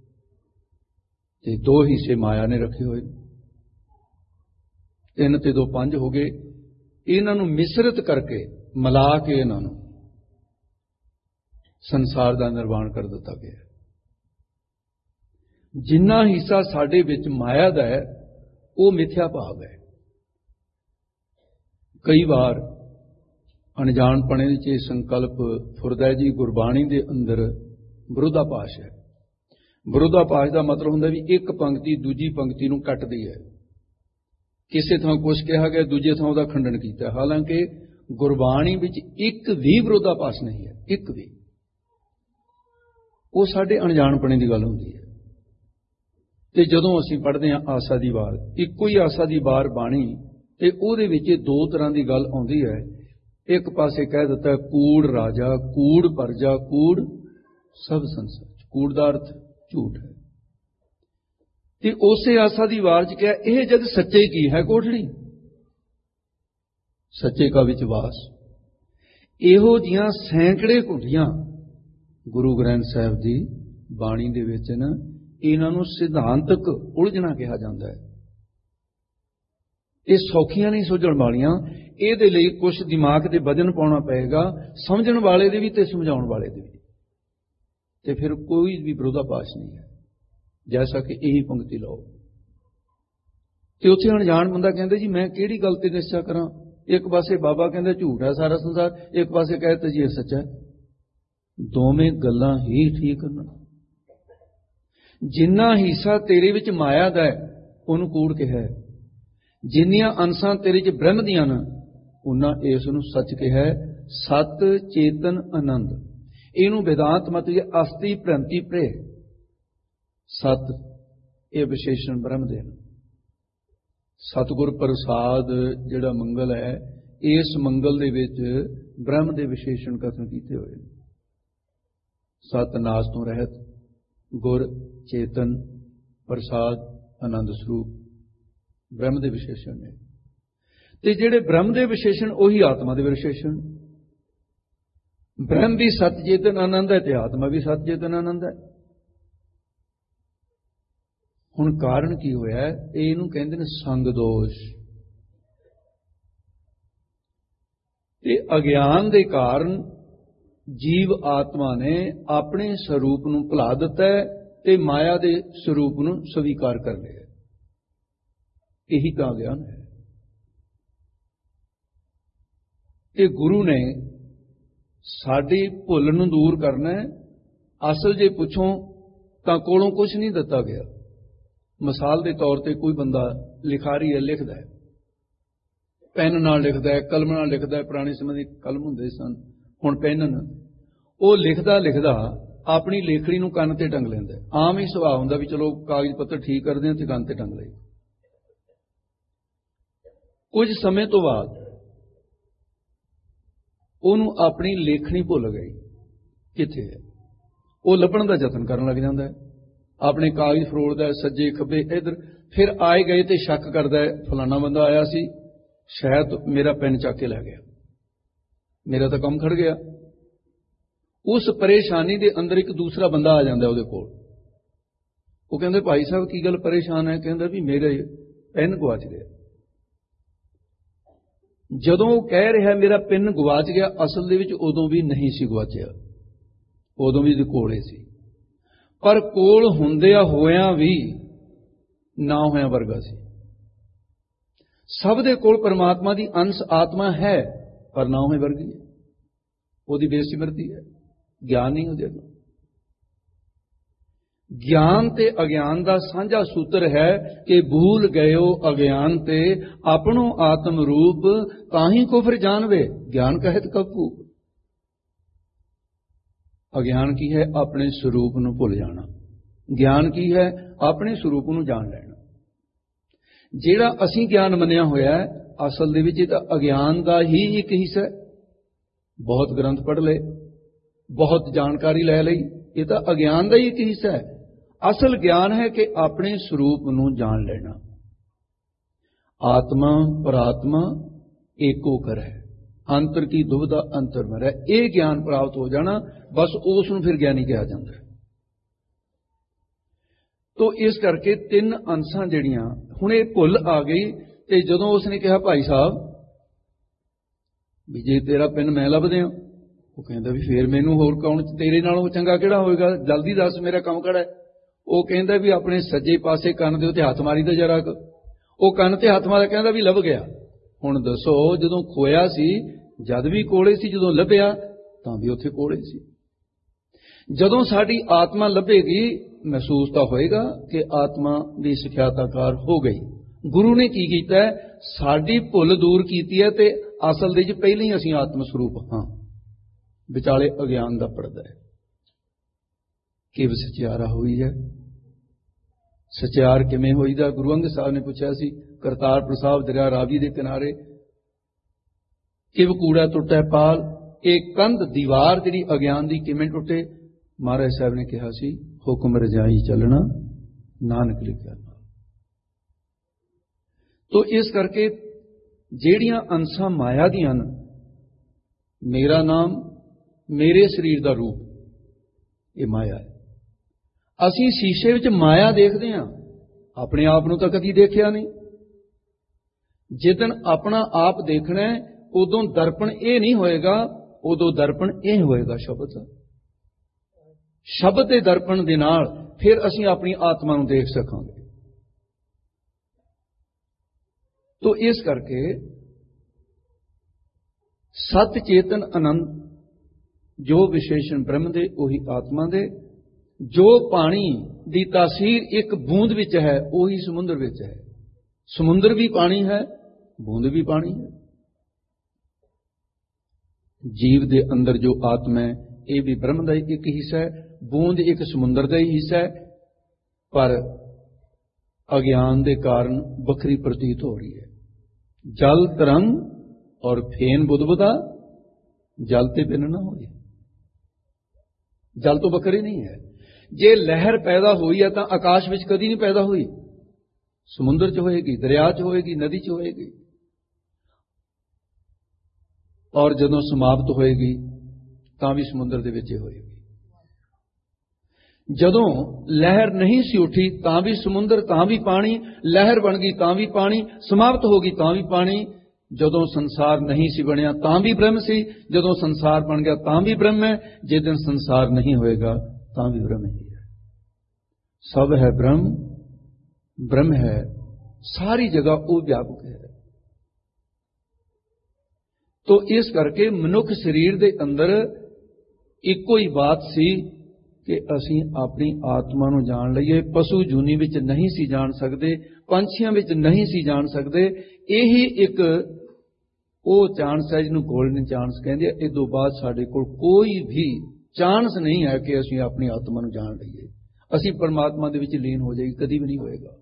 [SPEAKER 1] ते दो हिस्से माया ने रखे हुए। तीन ते दो पंज हो गए। इन्हां नूं मिश्रित करके मिला के इन्हां नूं संसार का निर्माण कर दिता गया। जिन्ना हिस्सा साडे विच माया दा है वो मिथ्या भाव है। कई बार अनजाणपणे विच ये संकल्प फुरदा है जी, गुरबाणी दे अंदर विरोधाभास है। विरोधाभास का मतलब हुंदा भी एक पंक्ति दूजी पंक्ति नूं कटदी है। किसी थां कुछ कहा गया, दूजे थां उहदा खंडन कीता। हालांकि गुरबाणी विच एक भी विरोधाभास नहीं है, एक भी। वो साडे अनजाणपणे दी गल हुंदी है। ते जदों असीं पढ़दे हां आसा दी वार, इक्को ही आसा दी वार बाणी, ते उहदे विच दो तरह की गल आउंदी है। एक पासे कह दिता कूड़ राजा, कूड़ प्रजा, कूड़ सब संसार। कूड़ दा अर्थ झूठ है। ते उसे आसा दी वार च कहा, यह जग सच्चे की है कोठड़ी, सच्चे का विच वास। इहो जिहां सैकड़े कुटियां गुरु ग्रंथ साहिब की बाणी दे विच न, इन्हां नूं सिद्धांतक उलझना कहा जाता है। ये सौखियां नहीं सुलझण वालियां। इहदे लई कुछ दिमाग ते वजन पाउणा पएगा, समझण वाले दे भी ते समझाउण वाले दे भी। ते फिर कोई भी विरोधाभास नहीं है। जैसा कि यही पंक्ति लो, ते उत्थे अणजाण बंदा कहंदा जी मैं किहड़ी गल ते निश्चय करां। एक पासे बाबा कहंदा झूठ है सारा संसार, एक पासे कहता जी ये सच्चा है। दोवें गल्लां ही ठीक न। जिन्ना हिस्सा तेरे विच माया दा है उहनूं कूड़ कहा है, जिन्नियां अंसां तेरे च ब्रह्म दियां न उन्हां इस नूं सच कहा है। सत चेतन आनंद, इहनूं वेदांत मतलब अस्थि भ्रंति प्रे। सत ये विशेषण ब्रह्म दे न। सतगुर प्रसाद जिहड़ा मंगल है, इस मंगल दे विच ब्रह्म दे विशेषण कथन कीते होए। सत नास तो रहत, गुर चेतन, प्रसाद आनंद स्वरूप, ब्रह्म दे विशेषण ने। ते जिहड़े ब्रह्म दे विशेषण उही आत्मा दे विशेषण। ब्रह्म भी सत चेतन आनंद है ते आत्मा भी सत चेतन आनंद है। हुण कारण की होया, इहनूं कहंदे ने संग दोष। ते अज्ञान दे कारण जीव आत्मा ने अपने स्वरूप नूं भुला दिता है ते माया दे स्वरूप नूं स्वीकार कर लिया। यही तो अज्ञान है। ते गुरु ने साडी भुल नूं दूर करना है। असल जे पुछो तां कोलों कुछ नहीं दिता गया। मिसाल के तौर पर कोई बंदा लिखारी है, लिखता है, पेन नाल लिखता है, कलम नाल लिखता है। पुराने समय की कलम हुंदे सन, हुण पेन न। वो लिखदा लिखदा अपनी लेखड़ी नूं कंन ते टंग लैंदा है। आम ही सुभाव हुंदा भी चलो कागज पत्तर ठीक करदे हां ते कंन ते टंग लए। कुछ समय तो बाद ਉਹਨੂੰ अपनी लेखनी भुल गई किथे है। वो ਲੱਭਣ ਦਾ ਯਤਨ ਕਰਨ ਲੱਗ ਜਾਂਦਾ है। अपने कागज फरोड़दा है, सज्जे खब्बे इधर फिर आए गए तो शक करता है फलाना बंदा आया सी, शायद मेरा पेन चक के लै गया, मेरा तो काम खड़ गया। उस परेशानी के अंदर एक दूसरा बंदा आ जाता उहदे कोल। वो कहते भाई साहब की गल परेशान है? कहता भी मेरे पेन गवाच गया। जदों वो कह रहा मेरा पेन गवाच गया, असल दे विच उदों भी नहीं सी गवाचिया, उदों भी कोले सी, पर कोल हुंदिया होया भी ना होया वर्गा सी। सब दे कोल परमात्मा दी अंश आत्मा है, पर ना होए वर्गी है, ओदी बेसिमरती है, ज्ञान नहीं होते। ज्ञान ते अज्ञान का साझा सूत्र है कि भूल गयो अज्ञान ते अपनो आत्म रूप, ताही को फिर जानवे ज्ञान कहत कपू। अज्ञान की है? अपने स्वरूप नूं भुल जाना। ज्ञान की है? अपने स्वरूप नूं जान लेना। जिहड़ा असीं ज्ञान मनिया होया है, असल दे विच तां अज्ञान का ही एक हिस्सा है। बहुत ग्रंथ पढ़ ले, बहुत जानकारी लै लई, ये तो अज्ञान का ही एक हिस्सा है। असल ज्ञान है कि अपने स्वरूप नूं जान लेना। आत्मा परात्मा एको कर है, अंतर की दुविधा अंतर में रह, यह ज्ञान प्राप्त हो जाना, बस उस नूं फिर ज्ञानी कहा जाता है। तो इस करके तीन अंशां जिहड़ियां हुण ये भुल आ गई। ते जदों उसने कहा भाई साहब भी जे तेरा पिन मैं लभ दियां, वो कहता भी फिर मैनू होर कौन तेरे नालों चंगा किहड़ा होएगा, जल्दी दस मेरा काम किहड़ा है। वो कहता भी अपने सज्जे पासे कन दे उत्ते हथ मारी तो जरा, वो कन ते हथ मारा, कहता भी लभ गया। हुण दसो जदों खोया सी जद भी कोले सी, जदों लभ्या तां भी उत्थे कोले सी। जदों साडी आत्मा लभेगी महसूस तो होएगा कि आत्मा दी सख्याताकार हो गई। गुरु ने की कीता है? साडी भुल दूर कीती है, ते असल दे विच पहले ही असीं आत्म स्वरूप हाँ, विचाले अज्ञान दा पर्दा है। किव सचियारा हुई है? सचियार किवें होईदा? गुरु अंगद साहब ने पूछा सी करतारपुर साहब दरिया रावी दे किनारे, किव कूड़ा टुटा पाल, एक कंध दीवार जिहड़ी अज्ञान दी किवें टुटे? महाराज साहब ने कहा सी हुक्म रजाई चलना नानक लिखिया। तो इस करके जेड़ियां अंशां माया दियां न, मेरा नाम मेरे शरीर का रूप, ये माया है। असीं शीशे विच माया देखते हैं, अपने आप नूं तां कदी देखिया नहीं। जिदन अपना आप देखना है उदों दर्पण ये नहीं होएगा, उदों दर्पण ये होएगा शब्द। शब्द के दर्पण दे नाल फिर असीं अपनी आत्मा नूं देख सकांगे। तो इस करके सत चेतन आनंद जो विशेषण ब्रह्म दे उही आत्मा दे, जो पानी दी तासीर एक बूंद विच है उही समुंदर विच है। समुंदर भी पानी है, बूंद भी पानी है। जीव दे अंदर जो आत्मा है ये भी ब्रह्म का एक हिस्सा है, बूंद एक समुंदर का ही हिस्सा है, पर अज्ञान के कारण बखरी प्रतीत हो रही है। जल तरंग और फेन बुदबुदा, जल ते बिन ना होए, जल तो बखरी नहीं है। जे लहर पैदा हुई है तो आकाश विच कदी नहीं पैदा हुई, समुंदर च होएगी, दरिया च होएगी, नदी च होएगी, और जदों समाप्त होएगी तां भी समुंदर दे विच होएगी। जदों लहर नहीं सी उठी तां भी समुंदर, तां भी पानी, लहर बन गई तां भी पानी, समाप्त होगी तां भी पानी। जदों संसार नहीं सी बनिया तां भी ब्रह्म सी, जदों संसार बन गया तां भी ब्रह्म है, जिस दिन संसार नहीं होएगा तां भी ब्रह्म ही है। सब है ब्रह्म, ब्रह्म है, सारी जगह वो व्यापक है। तो इस करके मनुख शरीर के अंदर इको ही बात सी कि असीं अपनी आत्मा नूं जान लईए। पशु जूनी विच नहीं सी जान सकते, पंछियां विच नहीं सी जान सकते। यही एक वो चांस है जिन्होंने गोल्डन चांस कहते। इस तो बाद साडे कोल कोई भी चांस नहीं है कि असीं अपनी आत्मा नूं जान लईए, असीं परमात्मा दे विच लीन हो जाइए, कदी भी नहीं होएगा।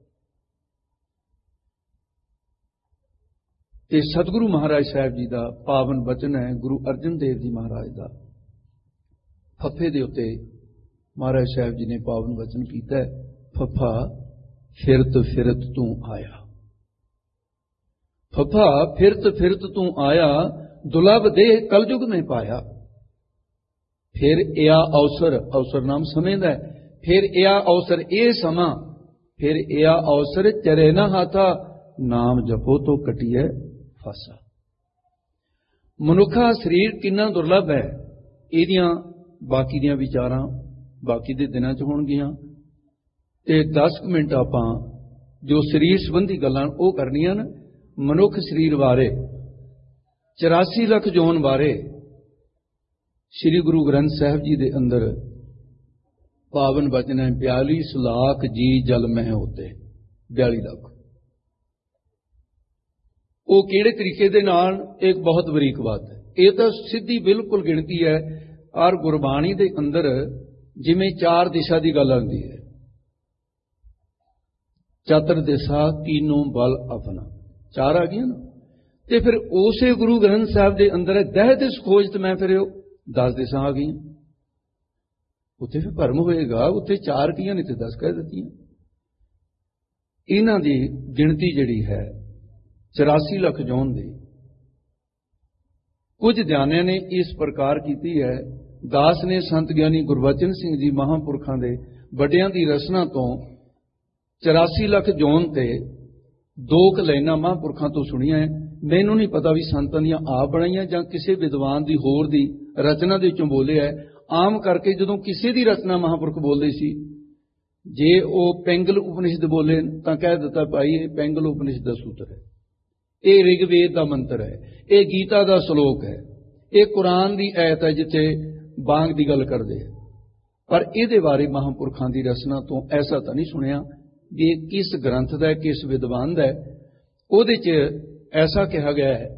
[SPEAKER 1] ये सतगुरु महाराज साहब जी का पावन बचन है, गुरु अर्जन देव जी महाराज का। फफे दे उत्ते महाराज साहब जी ने पावन वचन किया, फफा फिरत फिरत तू आया। फफा फिरत फिरत तू आया, दुलभ देह कलयुग में पाया। फिर या अवसर, अवसर नाम समय दा है। फिर या अवसर ए समा, फिर या अवसर चरे ना हाथा, नाम जपो तो कटिए फासा। मनुखा शरीर किन्ना दुर्लभ है, इहदियां बाकी दियां विचारां बाकी दे दिनां च होणगियां। ते दस मिनट आपां जो शरीर संबंधी गल्लां ओह करनियां न। मनुख शरीर बारे, चौरासी लख जोन बारे श्री गुरु ग्रंथ साहिब जी दे अंदर पावन वचन है, बयालीस लाख जी जल मह होते। बयाली लाख वो किहड़े तरीके दे नाल, एक बहुत बरीक बात है। ये तो सीधी बिल्कुल गिणती है। और गुरबाणी दे अंदर जिमें चार दिशा की गल आती है, चतर दिशा कीनो बल अपना, चार आ गई ना। तो फिर उसे गुरु ग्रंथ साहब के अंदर दह दिस खोज तो मैं फिर दस दिशा आ गई। उत्थे फिर भरम होएगा, उत्थे चार कियां ने तो दस कह दी। इन्हां दी गिणती जिहड़ी है चौरासी लख जौन दी। कुछ ध्यानिया ने इस प्रकार की है। दास ने संत ज्ञानी गुरबचन सिंह जी महापुरखों के वड्डियां दी रचना तो चौरासी लख जौन ते दो क लाइनां महापुरखों तो सुनिया है। मैनू नहीं पता भी संतां दियां आप बनाईयां जां किसी विद्वान की होर दी रचना दे विचों बोले है। आम करके जदों किसी दी रचना महापुरख बोलते सी, जे वो पैंगल उपनिषद बोले तो कह दिता भाई ये पैंगल उपनिषद का सूत्र है, ये ऋग्वेद का मंत्र है, ये गीता का श्लोक है, ये कुरान की ऐत है जिथे बांग की गल करते हैं। पर ये बारे महापुरखों की रचना तो ऐसा तो नहीं सुनिया भी किस ग्रंथ का, किस विद्वान का है। उहदे च ऐसा कहा गया है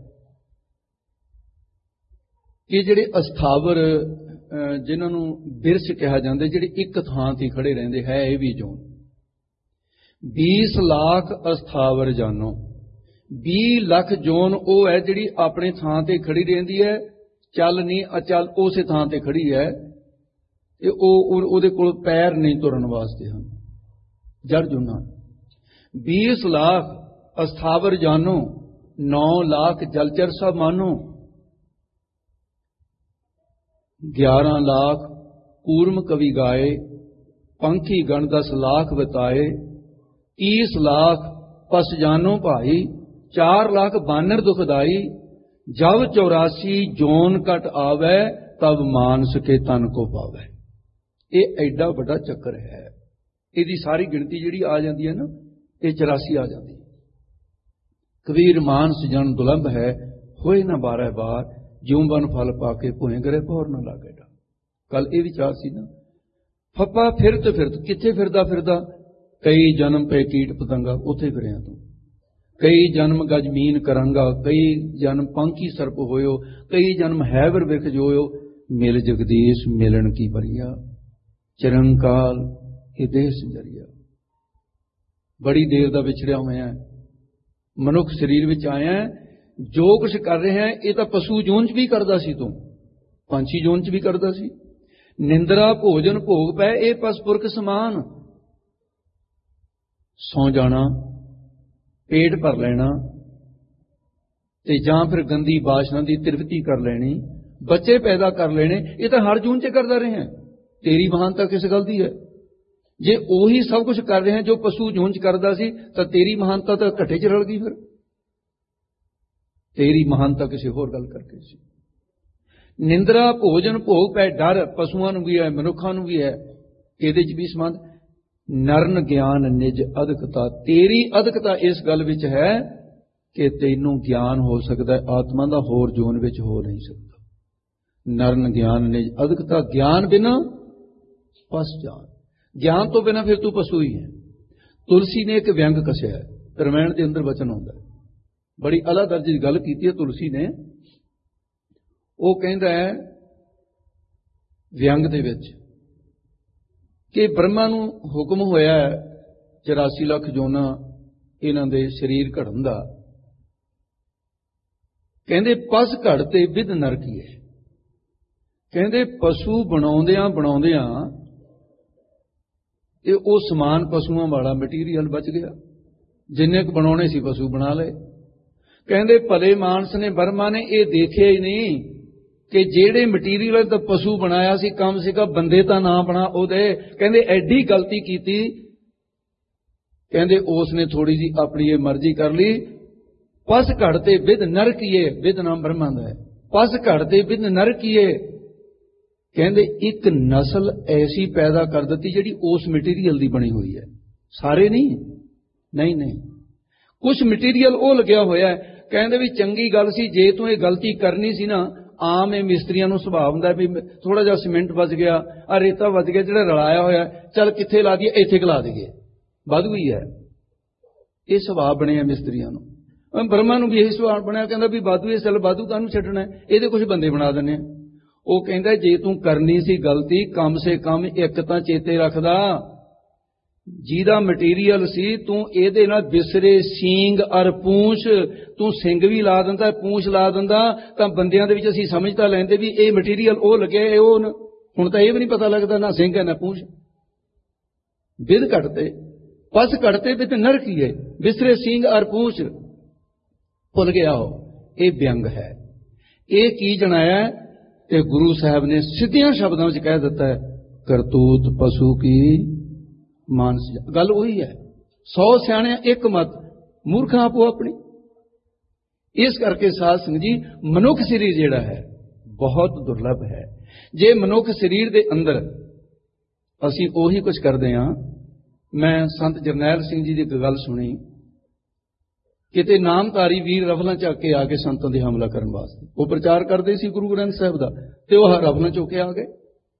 [SPEAKER 1] कि जिहड़े अस्थावर जिन्होंने बिरछ कहा जाता, जिहड़े एक थां ते खड़े रहंदे है, ये भी जोन बीस लाख अस्थावर जानो। बीस लाख जोन वो है जिहड़ी अपने थां ते खड़ी रहिंदी है, चल नहीं अचल उस थां ते खड़ी है। उहदे कोल पैर नहीं तुरन वास्ते हैं, जड़ जुना। बीस लाख अस्थावर जानो, नौ लाख जलचर सब मानो, ग्यारह लाख कूर्म कवि गाए, पंखी गण दस लाख बताए, तीस लाख पस जानो भाई, चार लाख बानर दुखदाई, जब चौरासी जोन कट आवे तब मानस के तन को पावे। ये एडा बड़ा चक्कर है। इसकी सारी गिनती जी आ जाती है ना, ये चौरासी आ जाती है। कबीर मानस जन दुलंभ है, होए ना बारह बार, ज्यों बन फल पाके भुए करे भौर ना लागे डा। कल ये विचार सी ना। फप्पा फिरत फिरत किथे फिरदा फिरदा, कई जन्म पे कीट पतंगा उथे फिरिया तू, कई जन्म गजमीन करंगा, कई जन्म पंखी सर्प होयो, कई जन्म हैवर विख जोयो, मिल जगदीश मिलन की बरिया, चिरंकाल ये देह संजरिया। बड़ी देर का विछड़िया होया है, मनुख शरीर विच आया है, जो कुछ कर रहे हैं ये तो पशु जोन च भी करता सी, तू पंछी जोन च भी करता सी। निंद्रा भोजन भोग पै ये पसपुरख समान, सौ जाना, पेट भर लेना, ते जां फिर गंदी बाशना की तिरवती कर लेनी, बच्चे पैदा कर लेने, ये तो हर जून च करते रहे हैं। तेरी महानता किस गल दी है? जे उही सब कुछ कर रहे हैं जो पशु जून च करता सी, तो तेरी महानता तो घटे च रल गई। फिर तेरी महानता किसी होर गल करके सी। निंद्रा भोजन भोग पै डर, पशुओं भी है मनुखों भी है, ये भी समान। नरन ज्ञान निज अदकता, तेरी अदकता इस गल विच है कि तैनू ज्ञान हो सकता है, आत्मा का होर जोन विच हो नहीं सकता। नरन ज्ञान निज अदकता, ज्ञान बिना पस जान, ज्ञान तो बिना फिर तू पशु ही है। तुलसी ने एक व्यंग कसिया है, रामायण के अंदर वचन आता है, बड़ी अला दर्जे की गल की है तुलसी ने। वो कहता है व्यंग दे विच कि ब्रह्मा नूं हुक्म होया है चौरासी लख जोना इन्हां दे शरीर घड़न दा, कहंदे पस घड़ ते विध नरकीए। कहंदे पशु बनाउंदियां बनाउंदियां ਤੇ ਉਹ ਸਮਾਨ ਪਸ਼ੂਆਂ ਵਾਲਾ ਮਟੀਰੀਅਲ ਬਚ ਗਿਆ, ਜਿੰਨੇ ਕੁ ਬਣਾਉਣੇ ਸੀ ਪਸ਼ੂ ਬਣਾ ਲਏ। ਕਹਿੰਦੇ ਭਲੇ ਮਾਨਸ ਨੇ ਬਰਮਾ ਨੇ ਇਹ ਦੇਖਿਆ ਹੀ ਨਹੀਂ ਕਿ ਜਿਹੜੇ ਮਟੀਰੀਅਲ ਤਾਂ ਪਸ਼ੂ ਬਣਾਇਆ ਸੀ ਕਮ ਸੇ ਕਮ ਬੰਦੇ ਤਾਂ ਨਾ ਬਣਾ ਉਹਦੇ। ਕਹਿੰਦੇ ਐਡੀ ਗਲਤੀ ਕੀਤੀ। ਕਹਿੰਦੇ ਉਸ ਨੇ ਥੋੜੀ ਜੀ ਆਪਣੀ ਇਹ ਮਰਜ਼ੀ ਕਰ ਲਈ। ਪਸ ਘੜ ਤੇ ਵਿਦ ਨਰ ਕੀਏ, ਵਿਦ ਨਾਮ ਬ੍ਰਹਮਾ ਦਾ ਹੈ। ਪਸ ਘੜ ਤੇ ਵਿਦ ਨਰ ਕੀਏ। ਕਹਿੰਦੇ ਇੱਕ ਨਸਲ ਐਸੀ ਪੈਦਾ ਕਰ ਦਿੱਤੀ ਜਿਹੜੀ ਉਸ ਮਟੀਰੀਅਲ ਦੀ ਬਣੀ ਹੋਈ ਹੈ। ਸਾਰੇ ਨਹੀਂ, ਨਹੀਂ ਨਹੀਂ, ਕੁਛ ਮਟੀਰੀਅਲ ਉਹ ਲੱਗਿਆ ਹੋਇਆ ਹੈ। ਕਹਿੰਦੇ ਵੀ ਚੰਗੀ ਗੱਲ ਸੀ ਜੇ ਤੂੰ ਇਹ ਗਲਤੀ ਕਰਨੀ ਸੀ ਨਾ। ਆਮ ਇਹ ਮਿਸਤਰੀਆਂ ਨੂੰ ਸੁਭਾਅ ਹੁੰਦਾ ਵੀ ਥੋੜਾ ਜਿਹਾ ਸੀਮੈਂਟ ਵੱਜ ਗਿਆ, ਆ ਰੇਤਾ ਵੱਜ ਗਿਆ, ਜਿਹੜਾ ਰਲਾਇਆ ਹੋਇਆ ਚੱਲ ਕਿੱਥੇ ਲਾ ਦਈਏ, ਇੱਥੇ ਲਾ ਦਈਏ, ਵਾਧੂ ਹੀ ਹੈ। ਇਹ ਸੁਭਾਅ ਬਣਿਆ ਮਿਸਤਰੀਆਂ ਨੂੰ। ਬ੍ਰਹਮਾ ਨੂੰ ਵੀ ਇਹੀ ਸੁਭਾਅ ਬਣਿਆ, ਕਹਿੰਦਾ ਵੀ ਵਾਧੂ, ਇਹ ਚੱਲ ਵਾਧੂ ਕਾਹਨੂੰ ਛੱਡਣਾ, ਇਹਦੇ ਕੁਝ ਬੰਦੇ ਬਣਾ ਦਿੰਦੇ ਆ। ਉਹ ਕਹਿੰਦਾ ਜੇ ਤੂੰ ਕਰਨੀ ਸੀ ਗਲਤੀ ਕਮ ਸੇ ਕਮ ਇੱਕ ਤਾਂ ਚੇਤੇ ਰੱਖਦਾ, ਜਿਹਦਾ ਮਟੀਰੀਅਲ ਸੀ ਤੂੰ ਇਹਦੇ ਨਾਲ ਬਿਸਰੇ ਸੀਂਗ ਅਰ ਪੂੰਛ, ਤੂੰ ਸਿੰਘ ਵੀ ਲਾ ਦਿੰਦਾ, ਪੂੰਛ ਲਾ ਦਿੰਦਾ, ਤਾਂ ਬੰਦਿਆਂ ਦੇ ਵਿੱਚ ਅਸੀਂ ਸਮਝ ਤਾਂ ਲੈਂਦੇ ਵੀ ਇਹ ਮਟੀਰੀਅਲ ਉਹ ਲੱਗਿਆ, ਇਹ ਉਹ। ਹੁਣ ਤਾਂ ਇਹ ਵੀ ਨਹੀਂ ਪਤਾ ਲੱਗਦਾ, ਨਾ ਸਿੰਘ ਹੈ ਨਾ ਪੂੰਛ। ਵਿਦ ਘਟਤੇ ਪਸ ਘਟਤੇ ਵਿਦ ਨਰ ਕੀਏ, ਬਿਸਰੇ ਸੀਂਗ ਅਰ ਪੂੰਛ। ਭੁੱਲ ਗਿਆ ਹੋ, ਇਹ ਵਿਅੰਗ ਹੈ। ਇਹ ਕੀ ਜਣਾਇਆ ਤੇ ਗੁਰੂ ਸਾਹਿਬ ਨੇ ਸਿੱਧਿਆਂ ਸ਼ਬਦਾਂ ਵਿੱਚ ਕਹਿ ਦਿੱਤਾ ਹੈ, ਕਰਤੂਤ ਪਸ਼ੂ ਕੀ ਮਾਨਸ। ਗੱਲ ਉਹੀ ਹੈ, ਸੌ ਸਿਆਣਿਆਂ ਇੱਕ ਮਤ, ਮੂਰਖਾਂ ਆਪੋ ਆਪਣੀ। ਇਸ ਕਰਕੇ ਸਾਧ ਸੰਗਤ ਜੀ ਮਨੁੱਖ ਸਰੀਰ ਜਿਹੜਾ ਹੈ ਬਹੁਤ ਦੁਰਲਭ ਹੈ। ਜੇ ਮਨੁੱਖ ਸਰੀਰ ਦੇ ਅੰਦਰ ਅਸੀਂ ਉਹੀ ਕੁਝ ਕਰਦੇ ਹਾਂ। ਮੈਂ ਸੰਤ ਜਰਨੈਲ ਸਿੰਘ ਜੀ ਦੀ ਇੱਕ ਗੱਲ ਸੁਣੀ, ਕਿਤੇ ਨਾਮਧਾਰੀ ਵੀਰ ਰਫਲਾਂ ਚੱਕ ਕੇ ਆ ਕੇ ਸੰਤਾਂ ਦੇ ਹਮਲਾ ਕਰਨ ਵਾਸਤੇ, ਉਹ ਪ੍ਰਚਾਰ ਕਰਦੇ ਸੀ ਗੁਰੂ ਗ੍ਰੰਥ ਸਾਹਿਬ ਦਾ, ਤੇ ਉਹ ਰਫਲਾਂ ਚੁੱਕ ਕੇ ਆ ਗਏ।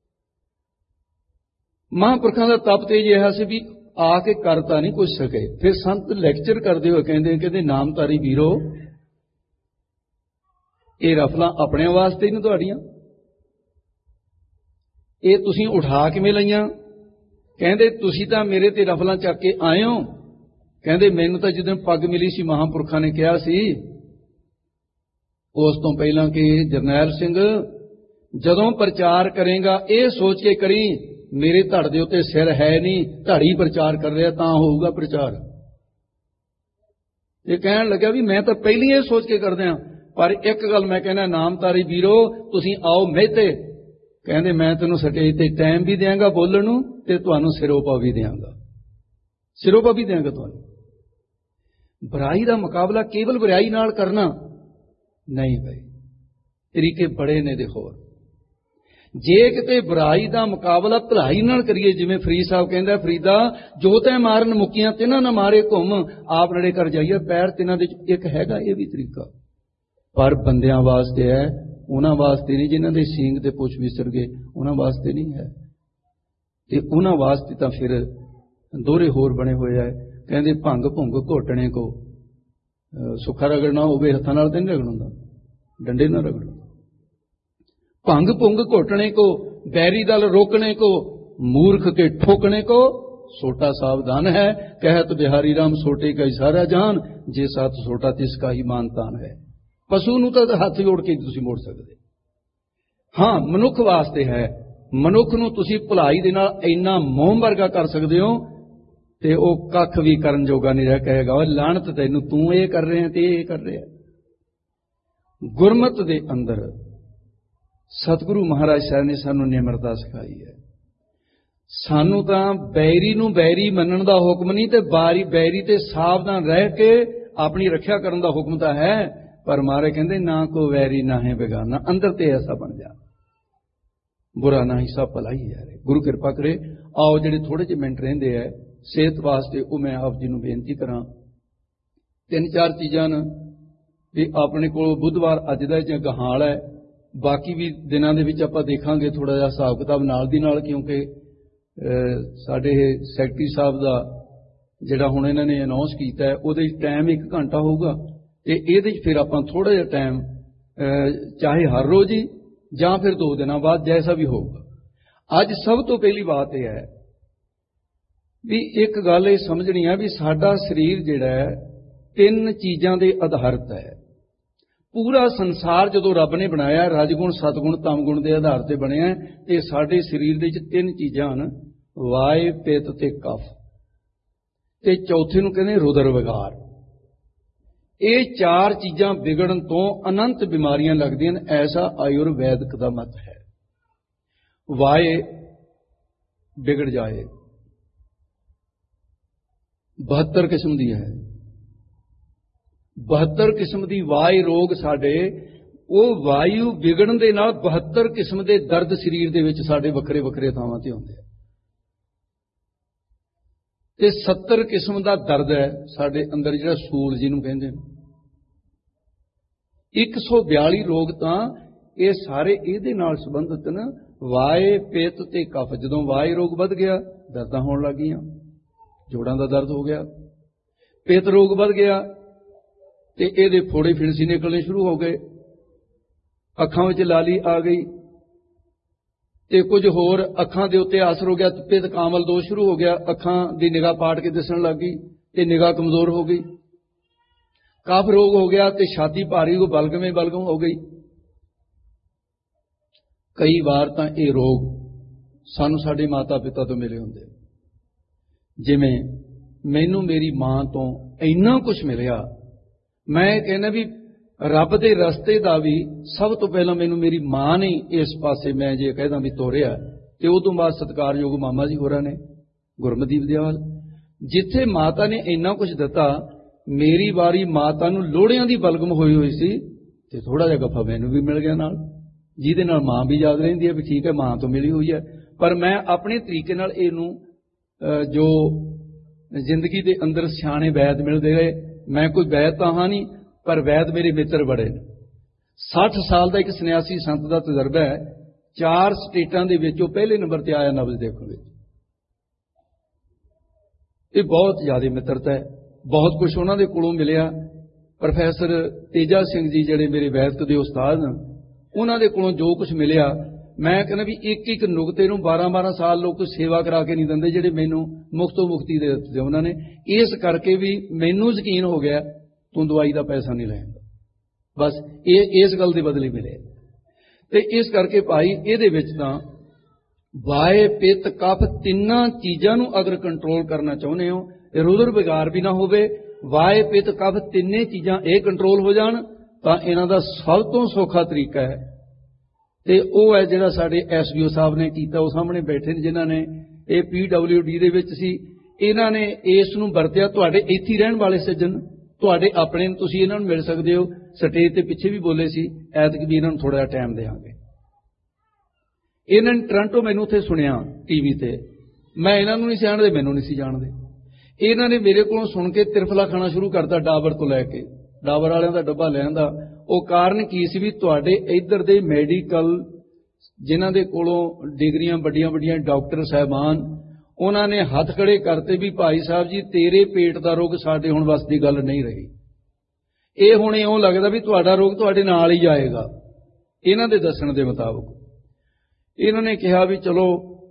[SPEAKER 1] ਮਹਾਂਪੁਰਖਾਂ ਦਾ ਤਪ ਤੇ ਜਿਹਾ ਸੀ ਵੀ ਆ ਕੇ ਕਰਤਾ ਨਹੀਂ ਕੁਝ ਸਕੇ। ਫਿਰ ਸੰਤ ਲੈਕਚਰ ਕਰਦੇ ਹੋਏ ਕਹਿੰਦੇ ਕਹਿੰਦੇ ਨਾਮਧਾਰੀ ਵੀਰੋ, ਇਹ ਰਫਲਾਂ ਆਪਣੇ ਵਾਸਤੇ ਨਹੀਂ ਤੁਹਾਡੀਆਂ, ਇਹ ਤੁਸੀਂ ਉਠਾ ਕਿਵੇਂ ਲਈਆਂ? ਕਹਿੰਦੇ ਤੁਸੀਂ ਤਾਂ ਮੇਰੇ ਤੇ ਰਫਲਾਂ ਚੱਕ ਕੇ ਆਏ ਹੋ। ਕਹਿੰਦੇ ਮੈਨੂੰ ਤਾਂ ਜਦੋਂ ਪੱਗ ਮਿਲੀ ਸੀ ਮਹਾਂਪੁਰਖਾਂ ਨੇ ਕਿਹਾ ਸੀ ਉਸ ਤੋਂ ਪਹਿਲਾਂ ਕਿ ਜਰਨੈਲ ਸਿੰਘ ਜਦੋਂ ਪ੍ਰਚਾਰ ਕਰੇਗਾ ਇਹ ਸੋਚ ਕੇ ਕਰੀ ਮੇਰੇ ਧੜ ਦੇ ਉੱਤੇ ਸਿਰ ਹੈ ਨਹੀਂ, ਧੜੀ ਪ੍ਰਚਾਰ ਕਰ ਰਿਹਾ ਤਾਂ ਹੋਊਗਾ ਪ੍ਰਚਾਰ। ਇਹ ਕਹਿਣ ਲੱਗਿਆ ਵੀ ਮੈਂ ਤਾਂ ਪਹਿਲੀ ਇਹ ਸੋਚ ਕੇ ਕਰਦਿਆਂ, ਪਰ ਇੱਕ ਗੱਲ ਮੈਂ ਕਹਿੰਦਾ ਨਾਮਧਾਰੀ ਵੀਰੋ ਤੁਸੀਂ ਆਓ ਮਹਿਤੇ। ਕਹਿੰਦੇ ਮੈਂ ਤੈਨੂੰ ਸਟੇਜ ਤੇ ਟਾਈਮ ਵੀ ਦਿਆਂਗਾ ਬੋਲਣ ਨੂੰ ਤੇ ਤੁਹਾਨੂੰ ਸਿਰੋਪਾ ਵੀ ਦਿਆਂਗਾ, ਸਿਰੋਪਾ ਵੀ ਦਿਆਂਗਾ ਤੁਹਾਨੂੰ। ਬੁਰਾਈ ਦਾ ਮੁਕਾਬਲਾ ਕੇਵਲ ਬੁਰਾਈ ਨਾਲ ਕਰਨਾ ਨਹੀਂ ਭਾਈ, ਤਰੀਕੇ ਬੜੇ ਨੇ। ਦੇਖੋ ਜੇ ਕਿਤੇ ਬੁਰਾਈ ਦਾ ਮੁਕਾਬਲਾ ਭਲਾਈ ਨਾਲ ਕਰੀਏ, ਜਿਵੇਂ ਫਰੀਦ ਸਾਹਿਬ ਕਹਿੰਦਾ ਫਰੀਦਾ ਜੋ ਤੈ ਮਾਰਨ ਮੁੱਕੀਆਂ ਤਿਨਾਂ ਨਾ ਮਾਰੇ ਘੁੰਮ, ਆਪ ਨੇੜੇ ਕਰ ਜਾਈਏ ਪੈਰ ਤਿਨਾਂ ਦੇ ਇੱਕ ਹੈਗਾ ਇਹ ਵੀ ਤਰੀਕਾ। ਪਰ ਬੰਦਿਆਂ ਵਾਸਤੇ ਹੈ, ਉਹਨਾਂ ਵਾਸਤੇ ਨਹੀਂ। ਜਿਨ੍ਹਾਂ ਦੇ ਸੀਂਗ ਤੇ ਪੁੱਛ ਵਿਸਰ ਗਏ ਉਹਨਾਂ ਵਾਸਤੇ ਨਹੀਂ ਹੈ। ਤੇ ਉਹਨਾਂ ਵਾਸਤੇ ਤਾਂ ਫਿਰ ਦੋਹਰੇ ਹੋਰ ਬਣੇ ਹੋਏ ਹੈ। ਕਹਿੰਦੇ ਭੰਗ ਭੁੰਗ ਘੋਟਣੇ ਕੋ ਸੁੱਖਾ ਰਗੜਨਾ ਹੋਵੇ, ਹੱਥਾਂ ਨਾਲ ਤੇ ਨਹੀਂ ਰਗੜ ਹੁੰਦਾ, ਡੰਡੇ ਨਾਲ ਰਗੜੋ। ਭੰਗ ਭੁੰਗ ਘੋਟਣੇ ਕੋ ਬੈਰੀ ਦਲ ਰੋਕਣੇ ਕੋ, ਮੂਰਖ ਕੇ ਠੋਕਣੇ को सोटा सावधान है। कहत बिहारी राम सोटे का इशारा जान, जे साथ सोटा तिसका ही मानतान है। पशु ਨੂੰ ਤਾਂ ਹੱਥ ਜੋੜ ਕੇ ਤੁਸੀਂ ਮੋੜ ਸਕਦੇ। ਹਾਂ ਮਨੁੱਖ ਵਾਸਤੇ ਹੈ, ਮਨੁੱਖ ਨੂੰ ਤੁਸੀਂ ਭਲਾਈ ਦੇ ਨਾਲ ਇੰਨਾ ਮੋਹ ਵਰਗਾ ਕਰ ਸਕਦੇ ਹੋ ਤੇ ਉਹ ਕੱਖ ਵੀ ਕਰਨ ਜੋਗਾ ਨਹੀਂ ਰਹਿ ਕਹੇਗਾ ਉਹ ਲਾਹਨਤ ਤੈਨੂੰ, ਤੂੰ ਇਹ ਕਰ ਰਿਹਾ ਤੇ ਇਹ ਕਰ ਰਿਹਾ। ਗੁਰਮਤਿ ਦੇ ਅੰਦਰ ਸਤਿਗੁਰੂ ਮਹਾਰਾਜ ਸਾਹਿਬ ਨੇ ਸਾਨੂੰ ਨਿਮਰਤਾ ਸਿਖਾਈ ਹੈ। ਸਾਨੂੰ ਤਾਂ ਬੈਰੀ ਨੂੰ ਬੈਰੀ ਮੰਨਣ ਦਾ ਹੁਕਮ ਨਹੀਂ ਤੇ ਬਾਰੀ ਬੈਰੀ ਤੇ ਸਾਵਧਾਨ ਰਹਿ ਕੇ ਆਪਣੀ ਰੱਖਿਆ ਕਰਨ ਦਾ ਹੁਕਮ ਤਾਂ ਹੈ, ਪਰ ਮਾਰੇ ਕਹਿੰਦੇ ਨਾ ਕੋ ਵੈਰੀ ਨਾ ਹੈ ਬੇਗਾਨਾ, ਅੰਦਰ ਤੇ ਐਸਾ ਬਣ ਜਾ ਬੁਰਾ ਨਾ ਹੀ ਸਭ ਭਲਾ ਹੀ ਹੈ। ਗੁਰੂ ਕਿਰਪਾ ਕਰੇ। ਆਓ ਜਿਹੜੇ ਥੋੜੇ ਜਿਹੇ ਮਿੰਟ ਰਹਿੰਦੇ ਹੈ ਸਿਹਤ ਵਾਸਤੇ, ਉਹ ਮੈਂ ਆਪ ਜੀ ਨੂੰ ਬੇਨਤੀ ਕਰਾਂ। ਤਿੰਨ ਚਾਰ ਚੀਜ਼ਾਂ ਨੇ ਵੀ ਆਪਣੇ ਕੋਲ ਬੁੱਧਵਾਰ ਅੱਜ ਦਾ ਜਾਂ ਗਹਾਲ ਹੈ, ਬਾਕੀ ਵੀ ਦਿਨਾਂ ਦੇ ਵਿੱਚ ਆਪਾਂ ਦੇਖਾਂਗੇ ਥੋੜਾ ਜਿਹਾ ਹਿਸਾਬ ਕਿਤਾਬ ਨਾਲ ਦੀ ਨਾਲ, ਕਿਉਂਕਿ ਸਾਡੇ ਸੈਕਟਰੀ ਸਾਹਿਬ ਦਾ ਜਿਹੜਾ ਹੁਣ ਇਹਨਾਂ ਨੇ ਅਨਾਉਂਸ ਕੀਤਾ ਹੈ ਉਹਦੇ ਟਾਈਮ ਇੱਕ ਘੰਟਾ ਹੋਊਗਾ ਤੇ ਇਹਦੇ 'ਚ ਫਿਰ ਆਪਾਂ ਥੋੜਾ ਜਿਹਾ ਟਾਈਮ ਚਾਹੇ ਹਰ ਰੋਜ਼ ਹੀ ਜਾਂ ਫਿਰ ਦੋ ਦਿਨਾਂ ਬਾਅਦ ਜੈਸਾ ਵੀ ਹੋਊਗਾ। ਅੱਜ ਸਭ ਤੋਂ ਪਹਿਲੀ ਬਾਤ ਇਹ ਹੈ ਵੀ ਇੱਕ ਗੱਲ ਇਹ ਸਮਝਣੀ ਹੈ ਵੀ ਸਾਡਾ ਸਰੀਰ ਜਿਹੜਾ ਹੈ ਤਿੰਨ ਚੀਜ਼ਾਂ ਦੇ ਆਧਾਰਿਤ ਹੈ। ਪੂਰਾ ਸੰਸਾਰ ਜਦੋਂ ਰੱਬ ਨੇ ਬਣਾਇਆ ਰਜਗੁਣ ਸਤਗੁਣ ਤਮਗੁਣ ਦੇ ਆਧਾਰ ਤੇ ਬਣਿਆ ਤੇ ਸਾਡੇ ਸਰੀਰ ਦੇ ਵਿੱਚ ਤਿੰਨ ਚੀਜ਼ਾਂ ਹਨ, ਵਾਯ ਪਿੱਤ ਤੇ ਕਫ, ਤੇ ਚੌਥੇ ਨੂੰ ਕਹਿੰਦੇ ਰੁਦਰ ਵਿਗਾਰ। ਇਹ ਚਾਰ ਚੀਜ਼ਾਂ ਵਿਗੜਨ ਤੋਂ ਅਨੰਤ ਬਿਮਾਰੀਆਂ ਲੱਗਦੀਆਂ ਨੇ, ਐਸਾ ਆਯੁਰਵੈਦਿਕ ਦਾ ਮਤ ਹੈ। ਵਾਯ ਵਿਗੜ ਜਾਏ, ਬਹੱਤਰ ਕਿਸਮ ਦੀ ਹੈ, ਬਹੱਤਰ ਕਿਸਮ ਦੀ ਵਾਯ ਰੋਗ ਸਾਡੇ, ਉਹ ਵਾਯੂ ਵਿਗੜਨ ਦੇ ਨਾਲ ਬਹੱਤਰ ਕਿਸਮ ਦੇ ਦਰਦ ਸਰੀਰ ਦੇ ਵਿੱਚ ਸਾਡੇ ਵੱਖਰੇ ਵੱਖਰੇ ਥਾਵਾਂ ਤੇ ਹੁੰਦੇ ਆ, ਤੇ ਸੱਤਰ ਕਿਸਮ ਦਾ ਦਰਦ ਹੈ ਸਾਡੇ ਅੰਦਰ, ਜਿਹੜਾ ਸੂਲ ਜਿਹਨੂੰ ਕਹਿੰਦੇ ਨੇ। ਇੱਕ ਸੌ ਬਿਆਲੀ ਰੋਗ ਤਾਂ ਇਹ ਸਾਰੇ ਇਹਦੇ ਨਾਲ ਸੰਬੰਧਿਤ ਨੇ, ਵਾਯ ਪਿੱਤ ਤੇ ਕਫ। ਜਦੋਂ ਵਾਯ ਰੋਗ ਵੱਧ ਗਿਆ, ਦਰਦਾਂ ਹੋਣ ਲੱਗ ਗਈਆਂ, ਜੋੜਾਂ ਦਾ ਦਰਦ ਹੋ ਗਿਆ। ਪਿੱਤ ਰੋਗ ਵੱਧ ਗਿਆ ਤੇ ਇਹਦੇ ਫੋੜੇ ਫਿਣਸੀ ਨਿਕਲਣੇ ਸ਼ੁਰੂ ਹੋ ਗਏ, ਅੱਖਾਂ ਵਿੱਚ ਲਾਲੀ ਆ ਗਈ, ਤੇ ਕੁਝ ਹੋਰ ਅੱਖਾਂ ਦੇ ਉੱਤੇ ਅਸਰ ਹੋ ਗਿਆ, ਪਿੱਤ ਕਾਮਲ ਦੋਸ਼ ਸ਼ੁਰੂ ਹੋ ਗਿਆ, ਅੱਖਾਂ ਦੀ ਨਿਗਾਹ ਪਾਟ ਕੇ ਦਿਸਣ ਲੱਗ ਗਈ ਤੇ ਨਿਗਾਹ ਕਮਜ਼ੋਰ ਹੋ ਗਈ। ਕਫ ਰੋਗ ਹੋ ਗਿਆ ਤੇ ਛਾਤੀ ਭਾਰੀ ਹੋ, ਬਲਗਮੇ ਬਲਗਮ ਹੋ ਗਈ। ਕਈ ਵਾਰ ਤਾਂ ਇਹ ਰੋਗ ਸਾਨੂੰ ਸਾਡੇ ਮਾਤਾ ਪਿਤਾ ਤੋਂ ਮਿਲੇ ਹੁੰਦੇ, ਜਿਵੇਂ ਮੈਨੂੰ ਮੇਰੀ ਮਾਂ ਤੋਂ ਇੰਨਾ ਕੁਝ ਮਿਲਿਆ। ਮੈਂ ਕਹਿੰਦਾ ਵੀ ਰੱਬ ਦੇ ਰਸਤੇ ਦਾ ਵੀ ਸਭ ਤੋਂ ਪਹਿਲਾਂ ਮੈਨੂੰ ਮੇਰੀ ਮਾਂ ਨੇ ਇਸ ਪਾਸੇ, ਮੈਂ ਜੇ ਕਹਿਦਾ ਵੀ ਤੋਰਿਆ, ਤੇ ਉਹ ਤੋਂ ਬਾਅਦ ਸਤਿਕਾਰਯੋਗ ਮਾਮਾ ਜੀ ਹੋਰਾਂ ਨੇ, ਗੁਰਮਦੀਪ ਦਿਆਲ। ਜਿੱਥੇ ਮਾਤਾ ਨੇ ਇੰਨਾ ਕੁਝ ਦਿੱਤਾ, ਮੇਰੀ ਵਾਰੀ ਮਾਤਾ ਨੂੰ ਲੋੜਿਆਂ ਦੀ ਬਲਗਮ ਹੋਈ ਹੋਈ ਸੀ, ਤੇ ਥੋੜਾ ਜਿਹਾ ਗੱਫਾ ਮੈਨੂੰ ਵੀ ਮਿਲ ਗਿਆ ਨਾਲ, ਜਿਹਦੇ ਨਾਲ ਮਾਂ ਵੀ ਯਾਦ ਰਹਿੰਦੀ ਹੈ ਵੀ ਠੀਕ ਹੈ ਮਾਂ ਤੋਂ ਮਿਲੀ ਹੋਈ ਹੈ। ਪਰ ਮੈਂ ਆਪਣੇ ਤਰੀਕੇ ਨਾਲ ਇਹਨੂੰ, ਜੋ ਜ਼ਿੰਦਗੀ ਦੇ ਅੰਦਰ ਸਿਆਣੇ ਵੈਦ ਮਿਲਦੇ ਰਹੇ, ਮੈਂ ਕੋਈ ਵੈਦ ਤਾਂ ਹਾਂ ਨਹੀਂ, ਪਰ ਵੈਦ ਮੇਰੇ ਮਿੱਤਰ ਬੜੇ ਨੇ। ਸੱਠ ਸਾਲ ਦਾ ਇੱਕ ਸੰਨਿਆਸੀ ਸੰਤ ਦਾ ਤਜਰਬਾ ਹੈ, ਚਾਰ ਸਟੇਟਾਂ ਦੇ ਵਿੱਚ ਉਹ ਪਹਿਲੇ ਨੰਬਰ ਤੇ ਆਇਆ ਨਬਜ਼ ਦੇਖਣ ਵਿੱਚ। ਇਹ ਬਹੁਤ ਜ਼ਿਆਦਾ ਮਿੱਤਰਤਾ ਹੈ, ਬਹੁਤ ਕੁਝ ਉਹਨਾਂ ਦੇ ਕੋਲੋਂ ਮਿਲਿਆ। ਪ੍ਰੋਫੈਸਰ ਤੇਜਾ ਸਿੰਘ ਜੀ ਜਿਹੜੇ ਮੇਰੇ ਵੈਦਿਕ ਦੇ ਉਸਤਾਦ ਨੇ, ਉਹਨਾਂ ਦੇ ਕੋਲੋਂ ਜੋ ਕੁਝ ਮਿਲਿਆ, ਮੈਂ ਕਹਿੰਦਾ ਵੀ ਇੱਕ ਇੱਕ ਨੁਕਤੇ ਨੂੰ ਬਾਰਾਂ ਬਾਰਾਂ ਸਾਲ ਲੋਕ ਸੇਵਾ ਕਰਾ ਕੇ ਨਹੀਂ ਦਿੰਦੇ, ਜਿਹੜੇ ਮੈਨੂੰ ਮੁਕਤੋ ਮੁਕਤੀ ਦੇ ਦਿੱਤੇ ਉਹਨਾਂ ਨੇ। ਇਸ ਕਰਕੇ ਵੀ ਮੈਨੂੰ ਯਕੀਨ ਹੋ ਗਿਆ ਤੂੰ ਦਵਾਈ ਦਾ ਪੈਸਾ ਨਹੀਂ ਲੈਂਦਾ, ਬਸ ਇਹ ਇਸ ਗੱਲ ਦੇ ਬਦਲੇ ਮਿਲੇ। ਤੇ ਇਸ ਕਰਕੇ ਭਾਈ ਇਹਦੇ ਵਿੱਚ ਤਾਂ ਵਾਯ ਪਿੱਤ ਕਫ ਤਿੰਨਾਂ ਚੀਜ਼ਾਂ ਨੂੰ ਅਗਰ ਕੰਟਰੋਲ ਕਰਨਾ ਚਾਹੁੰਦੇ ਹੋ, ਰੁਦਰ ਵਿਗਾਰ ਵੀ ਨਾ ਹੋਵੇ, ਵਾਯ ਪਿੱਤ ਕਫ ਤਿੰਨੇ ਚੀਜ਼ਾਂ ਇਹ ਕੰਟਰੋਲ ਹੋ ਜਾਣ, ਤਾਂ ਇਹਨਾਂ ਦਾ ਸਭ ਤੋਂ ਸੌਖਾ ਤਰੀਕਾ ਹੈ। ਤੇ ਉਹ ਹੈ ਜਿਹੜਾ ਸਾਡੇ ਐਸ ਬੀ ਓ ਸਾਹਿਬ ਨੇ ਕੀਤਾ, ਉਹ ਸਾਹਮਣੇ ਬੈਠੇ ਨੇ, ਜਿਨ੍ਹਾਂ ਨੇ ਇਹ ਪੀ ਡਬਲਿਊ ਡੀ ਦੇ ਵਿੱਚ ਸੀ, ਇਹਨਾਂ ਨੇ ਇਸ ਨੂੰ ਵਰਤਿਆ। ਤੁਹਾਡੇ ਇੱਥੇ ਰਹਿਣ ਵਾਲੇ ਸੱਜਣ, ਤੁਹਾਡੇ ਆਪਣੇ, ਤੁਸੀਂ ਇਹਨਾਂ ਨੂੰ ਮਿਲ ਸਕਦੇ ਹੋ। ਸਟੇਜ ਤੇ ਪਿੱਛੇ ਵੀ ਬੋਲੇ ਸੀ, ਐਤਕ ਵੀ ਇਹਨਾਂ ਨੂੰ ਥੋੜਾ ਜਿਹਾ ਟਾਈਮ ਦੇਵਾਂਗੇ। ਇਹਨਾਂ ਨੇ ਟੋਰਾਂਟੋ ਮੈਨੂੰ ਉੱਥੇ ਸੁਣਿਆ ਟੀਵੀ ਤੇ, ਮੈਂ ਇਹਨਾਂ ਨੂੰ ਨਹੀਂ ਸੀ ਜਾਣਦੇ, ਮੈਨੂੰ ਨਹੀਂ ਸੀ ਜਾਣਦੇ। ਇਹਨਾਂ ਨੇ ਮੇਰੇ ਕੋਲੋਂ ਸੁਣ ਕੇ ਤਿਰਫਲਾ ਖਾਣਾ ਸ਼ੁਰੂ ਕਰਤਾ, ਡਾਬਰ ਤੋਂ ਲੈ ਕੇ, ਡਾਬਰ ਵਾਲਿਆਂ ਦਾ ਡੱਬਾ ਲੈਣ ਦਾ। ਉਹ ਕਾਰਨ ਕੀ ਸੀ ਵੀ ਤੁਹਾਡੇ ਇੱਧਰ ਦੇ ਮੈਡੀਕਲ, ਜਿਨ੍ਹਾਂ ਦੇ ਕੋਲੋਂ ਡਿਗਰੀਆਂ ਵੱਡੀਆਂ ਵੱਡੀਆਂ ਡਾਕਟਰ ਸਾਹਿਬਾਨ, ਉਹਨਾਂ ਨੇ ਹੱਥ ਖੜੇ ਕਰਤੇ ਵੀ ਭਾਈ ਸਾਹਿਬ ਜੀ ਤੇਰੇ ਪੇਟ ਦਾ ਰੋਗ ਸਾਡੇ ਹੁਣ ਵੱਸ ਦੀ ਗੱਲ ਨਹੀਂ ਰਹੀ। ਇਹ ਹੁਣ ਇਉਂ ਲੱਗਦਾ ਵੀ ਤੁਹਾਡਾ ਰੋਗ ਤੁਹਾਡੇ ਨਾਲ ਹੀ ਜਾਏਗਾ, ਇਹਨਾਂ ਦੇ ਦੱਸਣ ਦੇ ਮੁਤਾਬਕ। ਇਹਨਾਂ ਨੇ ਕਿਹਾ ਵੀ ਚਲੋ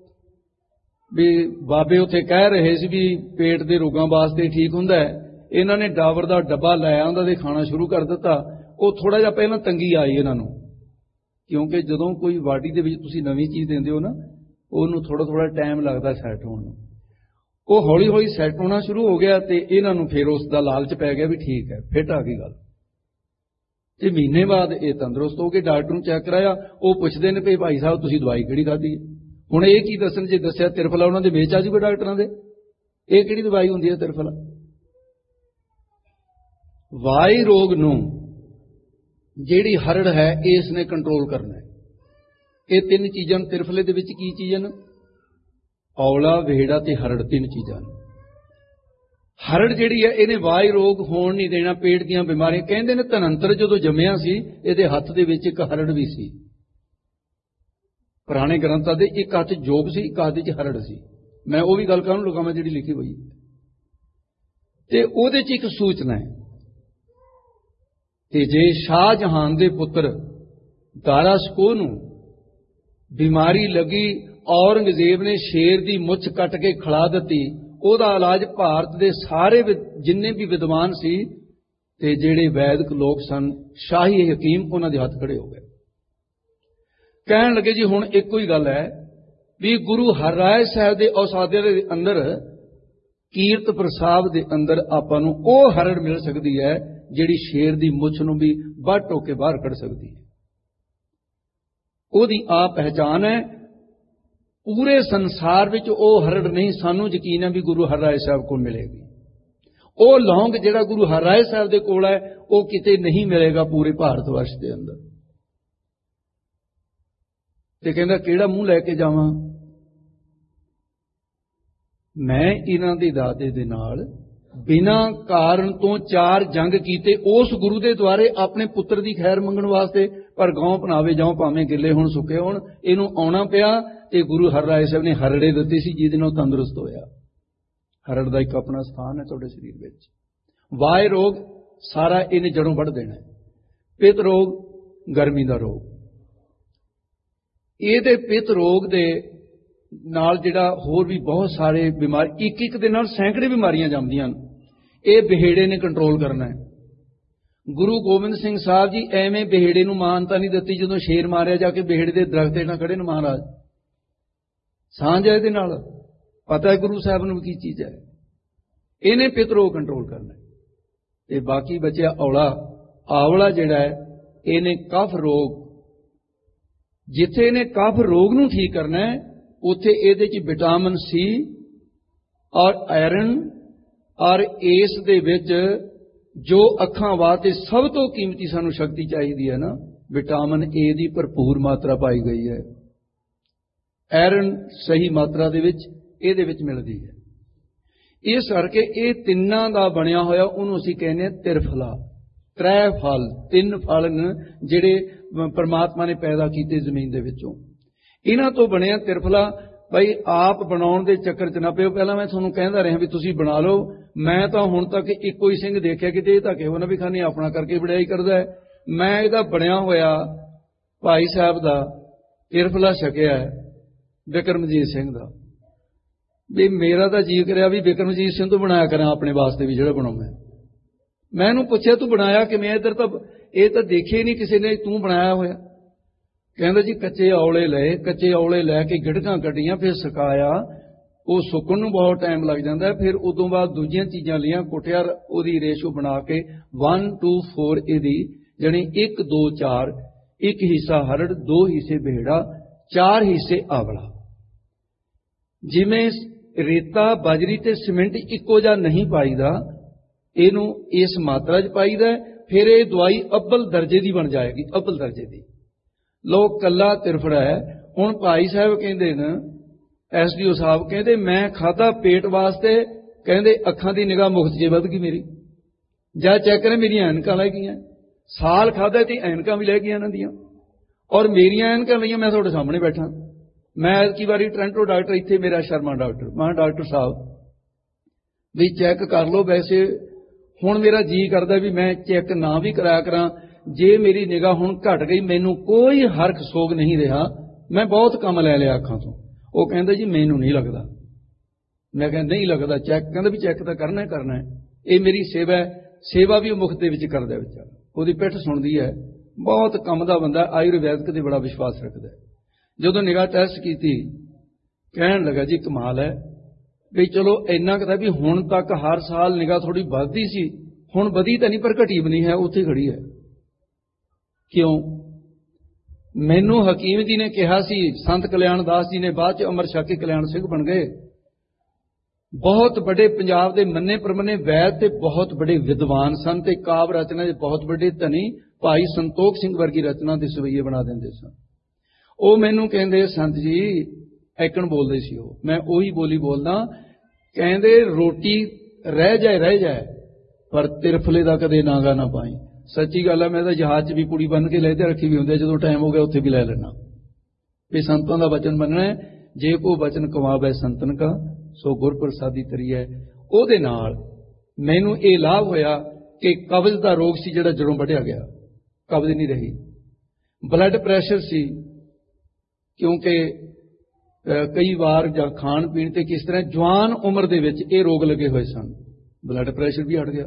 [SPEAKER 1] ਵੀ ਬਾਬੇ ਉੱਥੇ ਕਹਿ ਰਹੇ ਸੀ ਵੀ ਪੇਟ ਦੇ ਰੋਗਾਂ ਵਾਸਤੇ ਠੀਕ ਹੁੰਦਾ ਹੈ। ਇਹਨਾਂ ਨੇ ਡਾਬਰ ਦਾ ਡੱਬਾ ਲੈ ਆਉਂਦਾ ਤੇ ਖਾਣਾ ਸ਼ੁਰੂ ਕਰ ਦਿੱਤਾ। ਉਹ ਥੋੜਾ ਜਿਹਾ ਪਹਿਲਾਂ ਤੰਗੀ ਆਈ ਇਹਨਾਂ ਨੂੰ, ਕਿਉਂਕਿ ਜਦੋਂ ਕੋਈ ਬਾਡੀ ਦੇ ਵਿੱਚ ਤੁਸੀਂ ਨਵੀਂ ਚੀਜ਼ ਦਿੰਦੇ ਹੋ ਨਾ, ਉਹਨੂੰ ਥੋੜਾ ਥੋੜਾ ਟਾਈਮ ਲੱਗਦਾ ਸੈੱਟ ਹੋਣ ਨੂੰ। ਉਹ ਹੌਲੀ ਹੌਲੀ ਸੈੱਟ ਹੋਣਾ ਸ਼ੁਰੂ ਹੋ ਗਿਆ ਤੇ ਇਹਨਾਂ ਨੂੰ ਫਿਰ ਉਸ ਦਾ ਲਾਲਚ ਪੈ ਗਿਆ ਵੀ ਠੀਕ ਹੈ, ਫਿੱਟ ਆ ਗਈ ਗੱਲ। ਤੇ ਮਹੀਨੇ ਬਾਅਦ ਇਹ ਤੰਦਰੁਸਤ ਹੋ ਕੇ ਡਾਕਟਰ ਨੂੰ ਚੈੱਕ ਕਰਾਇਆ। ਉਹ ਪੁੱਛਦੇ ਨੇ ਵੀ ਭਾਈ ਸਾਹਿਬ ਤੁਸੀਂ ਦਵਾਈ ਕਿਹੜੀ ਖਾਧੀ ਹੈ? ਹੁਣ ਇਹ ਕੀ ਦੱਸਣ, ਜੇ ਦੱਸਿਆ ਤਿਰਫਲਾ ਉਹਨਾਂ ਦੇ ਵੇਚ ਆ ਜੂਗਾ ਡਾਕਟਰਾਂ ਦੇ। ਇਹ ਕਿਹੜੀ ਦਵਾਈ ਹੁੰਦੀ ਹੈ ਤਿਰਫਲਾ? ਵਾਯ ਰੋਗ ਨੂੰ ਜਿਹੜੀ ਹਰੜ ਹੈ ਇਸ ਨੇ ਕੰਟਰੋਲ ਕਰਨਾ ਹੈ। ਇਹ ਤਿੰਨ ਚੀਜ਼ਾਂ ਤਿਰਫਲੇ ਦੇ ਵਿੱਚ ਕੀ ਚੀਜ਼ਾਂ ਨੇ? ਔਲਾ, ਵੇੜਾ ਤੇ ਹਰੜ, ਤਿੰਨ ਚੀਜ਼ਾਂ ਨੇ। ਹਰੜ ਜਿਹੜੀ ਹੈ ਇਹਨੇ ਵਾਯ ਰੋਗ ਹੋਣ ਨਹੀਂ ਦੇਣਾ, ਪੇਟ ਦੀਆਂ ਬਿਮਾਰੀਆਂ। ਕਹਿੰਦੇ ਨੇ ਧਨੰਤਰ ਜਦੋਂ ਜੰਮਿਆ ਸੀ ਇਹਦੇ ਹੱਥ ਦੇ ਵਿੱਚ ਇੱਕ ਹਰੜ ਵੀ ਸੀ। ਪੁਰਾਣੇ ਗ੍ਰੰਥਾਂ ਦੇ ਇੱਕ ਹੱਥ ਜੋਗ ਸੀ, ਇੱਕ ਹੱਥ ਵਿੱਚ ਹਰੜ ਸੀ। ਮੈਂ ਉਹ ਵੀ ਗੱਲ ਕਰਨ ਲਗਾਵਾਂ ਜਿਹੜੀ ਲਿਖੀ ਹੋਈ, ਤੇ ਉਹਦੇ ਚ ਇੱਕ ਸੂਚਨਾ ਹੈ। ਤੇ ਜੇ ਸ਼ਾਹਜਹਾਨ ਦੇ ਪੁੱਤਰ ਦਾਰਾ ਸ਼ਕੋਹ ਨੂੰ ਬਿਮਾਰੀ ਲੱਗੀ, ਔਰੰਗਜ਼ੇਬ ਨੇ ਸ਼ੇਰ ਦੀ ਮੁੱਛ ਕੱਟ ਕੇ ਖਿਲਾ ਦਿੱਤੀ। ਉਹਦਾ ਇਲਾਜ ਭਾਰਤ ਦੇ ਸਾਰੇ ਜਿੰਨੇ ਵੀ ਵਿਦਵਾਨ ਸੀ ਤੇ ਜਿਹੜੇ ਵੈਦਿਕ ਲੋਕ ਸਨ, ਸ਼ਾਹੀ ਹਕੀਮ, ਉਹਨਾਂ ਦੇ ਹੱਥ ਖੜੇ ਹੋ ਗਏ। ਕਹਿਣ ਲੱਗੇ ਜੀ ਹੁਣ ਇੱਕੋ ਹੀ ਗੱਲ ਹੈ भी गुरु हरराय साहब के औसादे के अंदर कीरत प्रसाद के अंदर आपां नूं ओह हरड़ मिल सकती है जिहड़ी शेर की मुछ नूं भी वढ टोक के बाहर कढ़ सकती है। ओहदी आ पहचान है। पूरे संसार विच ओह हरड़ नहीं, सानू यकीन है भी गुरु हरराय साहब को मिलेगी। ओह लौंग जिहड़ा गुरु हरराय साहब दे कोल है वह किते नहीं मिलेगा पूरे भारत वर्ष के अंदर। ते कहंदा किहड़ा मूँह लैके जावां मैं इन्हां दी दादे दे नाल बिना कारण तो चार जंग कीते उस गुरु दे द्वारे अपने पुत्र दी खैर मंगण वास्ते, पर गांव पनावे जाओ भावें गिले होण सुके होण इहनूं आउणा पिया ते गुरु हरराय साहब ने हरड़े दित्ती सी जिहदे नाल तंदुरुस्त होया। हरड़ दा एक अपना स्थान है तुहाडे शरीर विच। वाय रोग सारा इहने जड़ों वढ़ देना है। पित रोग गर्मी दा रोग, इहदे पित रोग दे नाल जिहड़ा होर भी बहुत सारे बीमारी एक एक दे नाल सैकड़े बीमारियां जमदियां ने, ये बिहेड़े ने कंट्रोल करना है। गुरु गोबिंद सिंह साहब जी एवें बिहेड़े नूं मानता नहीं दित्ती जदों शेर मारिया जाके बिहेड़े दे दरख्त हेठां खड़े ने महाराज। सांझ है इहदे नाल, पता है गुरु साहब नूं की चीज़ है। इहने पित रोग कंट्रोल करना है। ते बाकी बचिया औला आवला जिहड़ा है इहने कफ रोग, जिथे इहने कफ रोग नूं ठीक करना है उत्थे इहदे च विटामिन सी और आयरन और इस दे विच जो अखां वास्ते सब तो कीमती सानू शक्ति चाहिए है ना, विटामिन ए दी भरपूर मात्रा पाई गई है। आयरन सही मात्रा दे विच इहदे विच मिलदी है। इस करके ये तिन्नां दा बनिया होया उहनूं असीं कहने आ तिरफला। त्रै फल, तीन फल ने जिहड़े परमात्मा ने पैदा कीते जमीन दे विचों, इन्हां तो बनिया तिरफला। भाई आप बनाउण दे चक्कर च ना पिओ। पहला मैं तुहानूं कहंदा रहा भी तुसीं बना लो। मैं तो हुण तक इक्को ही सिंह देखिया किते इह तां किहो ना भी खानी अपना करके वडियाई करदा है। मैं इहदा बनिया होया भाई साहब दा तिरफला छकिया है बिक्रमजीत सिंह दा। भी मेरा तो जी करिया भी बिक्रमजीत सिंह तो बनाया करा अपने वास्ते भी जिहड़ा बनाउणा। मैं इहनूं पुछया तू बनाया किवें? इधर तो ये तो देखे नहीं किसी ने तू बनाया होया। कहंदा जी कच्चे औले लए, कच्चे औले लैके गिड़कां कड्डियां, फिर सुकाया, वो सुकण नूं बहुत टाइम लग जाता है। फिर उदों बाद दूजियां चीज़ां लियां, कुटिया उहदी रेशो बना के वन टू फोर इहदी जानी एक दो चार, एक हिस्सा हरड़, दो हिस्से बेहड़ा, चार हिस्से आवला। जिवें रेता बाजरी ते सीमेंट इक्को जिहा नहीं पाईदा, इहनूं इस मात्रा च पाईदा, फिर ये दवाई अव्वल दर्जे की बन जाएगी। अव्वल दर्जे की लोग कला तिरफड़ा है। हुण भाई साहब कहंदे ने, एस डी ओ साहब कहंदे मैं खाधा पेट वास्ते, कहंदे अखां दी निगाह मुफ्त जे वध गई मेरी। जा चेक करें मेरी ऐनकां लह गईयां, साल खाधा ते ऐनकां भी लह गईयां इन्हां दियां, और मेरियां ऐनकां लईयां मैं तुहाडे सामने बैठा। मैं की बारी टोरंटो डॉक्टर इत्थे मेरा शर्मा डॉक्टर, मैं डॉक्टर साहब भी चैक कर लो। वैसे हुण मेरा जी करदा भी मैं चैक ना भी कराया करा। जे मेरी निगाह हुण घट गई, मैनू कोई हरख सोग नहीं रहा, मैं बहुत कम लै लिया अखां तो। वो कहंदा जी मैनू नहीं लगता। मैं कहंदा नहीं लगता चैक, कहंदा भी चैक तो करना ही करना है, ये मेरी सेवा है। सेवा भी मुफ्त दे विच करदा विचार, ओहदी पिठ सुणदी है। बहुत कम दा बंदा, आयुर्वैदिक ते बड़ा विश्वास रखदा है। जदों निगाह टेस्ट की कहण लगा जी कमाल है भी चलो इन्ना कदा भी हुण तक हर साल निगाह थोड़ी वधदी सी, हुण वधी तां नहीं पर घटी भी नहीं है, उत्थे खड़ी है। क्यों? मैनू हकीम जी ने कहा सी, संत कल्याण दास जी ने बाद च अमर छक के कल्याण सिंह बन गए। बहुत बड़े पंजाब के मन्ने परमन्ने वैद ते बहुत बड़े विद्वान सन ते काव्य रचना के बहुत बड़े धनी भाई संतोख सिंह वर्गी रचना के सवैये बना देंदे सन। वो मैनू कहंदे संत जी ऐकण बोलदे सी, वो मैं उही बोली बोलदा। कहंदे रोटी रह जाए रह जाए पर तिरफले दा कदे नागा ना पाई। सच्ची गल है, मैं तो जहाज च भी कुड़ी बन के लहते रखी भी होंदी, जो टाइम हो गया उत्थे भी लै लेना भी संतों का वचन मनना है। जे को वचन कमावे संतन का सो गुर प्रसादी तरी है। उहदे नाल मैनू ये लाभ होया कि कब्ज का रोग सी जिहड़ा जड़ों वढ़िया गया, कब्ज नहीं रही। ब्लड प्रैशर सी, क्योंकि कई बार जां खाण पीण ते किस तरह जवान उम्र दे विच ये रोग लगे हुए सन, ब्लड प्रैशर भी हट गया।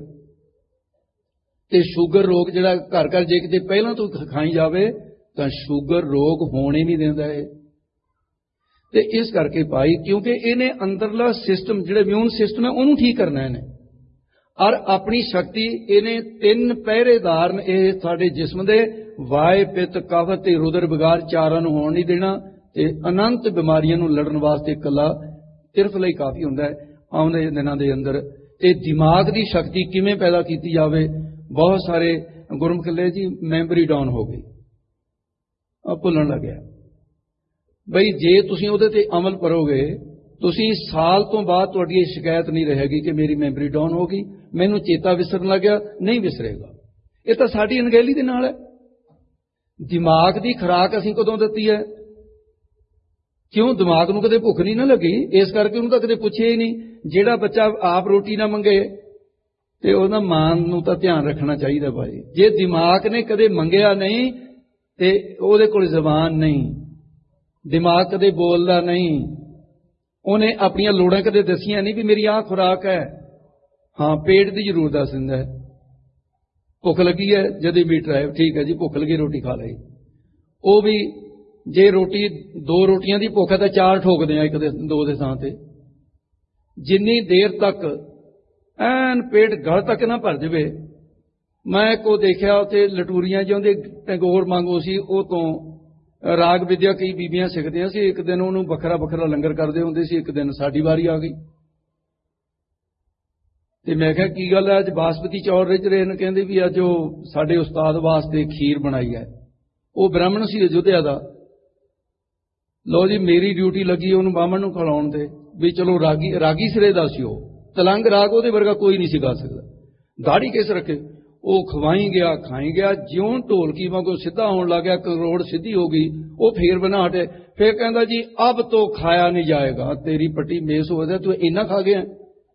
[SPEAKER 1] ते शुगर रोग जिहड़ा घर घर जे किते पहलां तो खाई जावे तां शुगर रोग होने नहीं देंदा है। ਤੇ ਇਸ ਕਰਕੇ ਭਾਈ क्योंकि ਇਹਨੇ ਅੰਦਰਲਾ ਸਿਸਟਮ ਜਿਹੜਾ ਇਮਿਊਨ ਸਿਸਟਮ ਹੈ ਉਹਨੂੰ ਠੀਕ ਕਰਨਾ ਇਹਨੇ ਔਰ ਆਪਣੀ ਸ਼ਕਤੀ ਇਹਨੇ ਤਿੰਨ ਪਹਿਰੇਦਾਰ ਨੇ ਇਹ ਸਾਡੇ ਜਿਸਮ ਦੇ ਵਾਯ ਪਿੱਤ ਕਫ ਤੇ ਰੁਦਰ ਵਿਗਾਰ ਚਾਰਾਂ ਨੂੰ ਹੋਣ ਨਹੀਂ ਦੇਣਾ ਤੇ ਅਨੰਤ ਬਿਮਾਰੀਆਂ ਨੂੰ ਲੜਨ ਵਾਸਤੇ ਇਕੱਲਾ ਤਿਰਫ ਲਈ ਕਾਫੀ ਹੁੰਦਾ ਹੈ ਆਉਂਦੇ ਦਿਨਾਂ ਦੇ ਅੰਦਰ। ਤੇ ਦਿਮਾਗ ਦੀ ਸ਼ਕਤੀ ਕਿਵੇਂ ਪੈਦਾ ਕੀਤੀ ਜਾਵੇ ਬਹੁਤ ਸਾਰੇ ਗੁਰਮੁਖ ਲੈ ਜੀ ਮੈਮਰੀ ਡਾਊਨ ਹੋ ਗਈ ਆ ਭੁੱਲਣ ਲੱਗਿਆ ਬਈ ਜੇ ਤੁਸੀਂ ਉਹਦੇ ਤੇ ਅਮਲ ਕਰੋਗੇ ਤੁਸੀਂ ਸਾਲ ਤੋਂ ਬਾਅਦ ਤੁਹਾਡੀ ਇਹ ਸ਼ਿਕਾਇਤ ਨਹੀਂ ਰਹੇਗੀ ਕਿ ਮੇਰੀ ਮੈਮਰੀ ਡਾਊਨ ਹੋ ਗਈ ਮੈਨੂੰ ਚੇਤਾ ਵਿਸਰਨ ਲੱਗਿਆ ਨਹੀਂ ਵਿਸਰੇਗਾ। ਇਹ ਤਾਂ ਸਾਡੀ ਅਣਗਹਿਲੀ ਦੇ ਨਾਲ ਹੈ। ਦਿਮਾਗ ਦੀ ਖੁਰਾਕ ਅਸੀਂ ਕਦੋਂ ਦਿੱਤੀ ਹੈ ਕਿਉਂ ਦਿਮਾਗ ਨੂੰ ਕਦੇ ਭੁੱਖ ਨਹੀਂ ਨਾ ਲੱਗੀ ਇਸ ਕਰਕੇ ਉਹਨੂੰ ਤਾਂ ਕਦੇ ਪੁੱਛਿਆ ਹੀ ਨਹੀਂ। ਜਿਹੜਾ ਬੱਚਾ ਆਪ ਰੋਟੀ ਨਾ ਮੰਗੇ ਤੇ ਉਹਦਾ ਮਾਂ ਨੂੰ ਤਾਂ ਧਿਆਨ ਰੱਖਣਾ ਚਾਹੀਦਾ ਭਾਈ। ਜੇ ਦਿਮਾਗ ਨੇ ਕਦੇ ਮੰਗਿਆ ਨਹੀਂ ਤੇ ਉਹਦੇ ਕੋਲ ਜ਼ਬਾਨ ਨਹੀਂ ਦਿਮਾਗ ਕਦੇ ਬੋਲਦਾ ਨਹੀਂ ਉਹਨੇ ਆਪਣੀਆਂ ਲੋੜਾਂ ਕਦੇ ਦੱਸੀਆਂ ਨਹੀਂ ਵੀ ਮੇਰੀ ਆਹ ਖੁਰਾਕ ਹੈ। ਹਾਂ ਪੇਟ ਦੀ ਜ਼ਰੂਰ ਦੱਸ ਦਿੰਦਾ ਹੈ ਭੁੱਖ ਲੱਗੀ ਹੈ ਜਦੇ ਮੀਟਰ ਹੈ ਠੀਕ ਹੈ ਜੀ ਭੁੱਖ ਲੱਗੀ ਰੋਟੀ ਖਾ ਲਈ। ਉਹ ਵੀ ਜੇ ਰੋਟੀ ਦੋ ਰੋਟੀਆਂ ਦੀ ਭੁੱਖ ਹੈ ਤਾਂ ਚਾਰ ਠੋਕਦੇ ਆ ਇੱਕ ਦੇ ਦੋ ਦੇ ਥਾਂ ਤੇ। ਜਿੰਨੀ ਦੇਰ ਤੱਕ ਐਨ ਪੇਟ ਗਲ ਤੱਕ ਨਾ ਭਰ ਜਾਵੇ। ਮੈਂ ਕੋ ਦੇਖਿਆ ਉੱਥੇ ਲਟੂਰੀਆਂ ਜਿਉਂਦੇ ਟੈਗੋਰ ਮੰਗੋ ਸੀ ਉਹ ਤੋਂ ਰਾਗ ਵਿਦਿਆ ਕਈ ਬੀਬੀਆਂ ਸਿੱਖਦੀਆਂ ਸੀ। ਇੱਕ ਦਿਨ ਉਹਨੂੰ ਵੱਖਰਾ ਵੱਖਰਾ ਲੰਗਰ ਕਰਦੇ ਹੁੰਦੇ ਸੀ ਇੱਕ ਦਿਨ ਸਾਡੀ ਵਾਰੀ ਆ ਗਈ ਤੇ ਮੈਂ ਕਿਹਾ ਕੀ ਗੱਲ ਹੈ ਅੱਜ ਬਾਸਮਤੀ ਚੌਲ ਰਿੱਝ ਰਹੇ ਨੇ ਕਹਿੰਦੇ ਵੀ ਅੱਜ ਉਹ ਸਾਡੇ ਉਸਤਾਦ ਵਾਸਤੇ ਖੀਰ ਬਣਾਈ ਹੈ। ਉਹ ਬ੍ਰਾਹਮਣ ਸੀ ਅਯੁੱਧਿਆ ਦਾ। ਲੋ ਜੀ ਮੇਰੀ ਡਿਊਟੀ ਲੱਗੀ ਉਹਨੂੰ ਬਾਹਮਣ ਨੂੰ ਖਿਲਾਉਣ ਦੇ ਵੀ ਚਲੋ ਰਾਗੀ ਰਾਗੀ ਸਿਰੇ ਦਾ ਸੀ ਉਹ ਤਲੰਗ ਰਾਗ ਉਹਦੇ ਵਰਗਾ ਕੋਈ ਨਹੀਂ ਸਿਖਾ ਸਕਦਾ। ਦਾੜੀ ਕਿਸ ਰੱਖੇ ਉਹ ਖਵਾਈ ਗਿਆ ਖਾਈ ਗਿਆ ਜਿਉਂ ਢੋਲਕੀ ਵਾਂਗੂ ਸਿੱਧਾ ਹੋਣ ਲੱਗ ਗਿਆ ਕਰੋੜ ਸਿੱਧੀ ਹੋ ਗਈ। ਉਹ ਫੇਰ ਬਣਾ ਹਟੇ ਫੇਰ ਕਹਿੰਦਾ ਜੀ ਅਬ ਤੋਂ ਖਾਇਆ ਨਹੀਂ ਜਾਏਗਾ ਤੇਰੀ ਪੱਟੀ ਮੇਸ ਹੋ ਜਾ ਤੂੰ ਇੰਨਾ ਖਾ ਗਿਆ।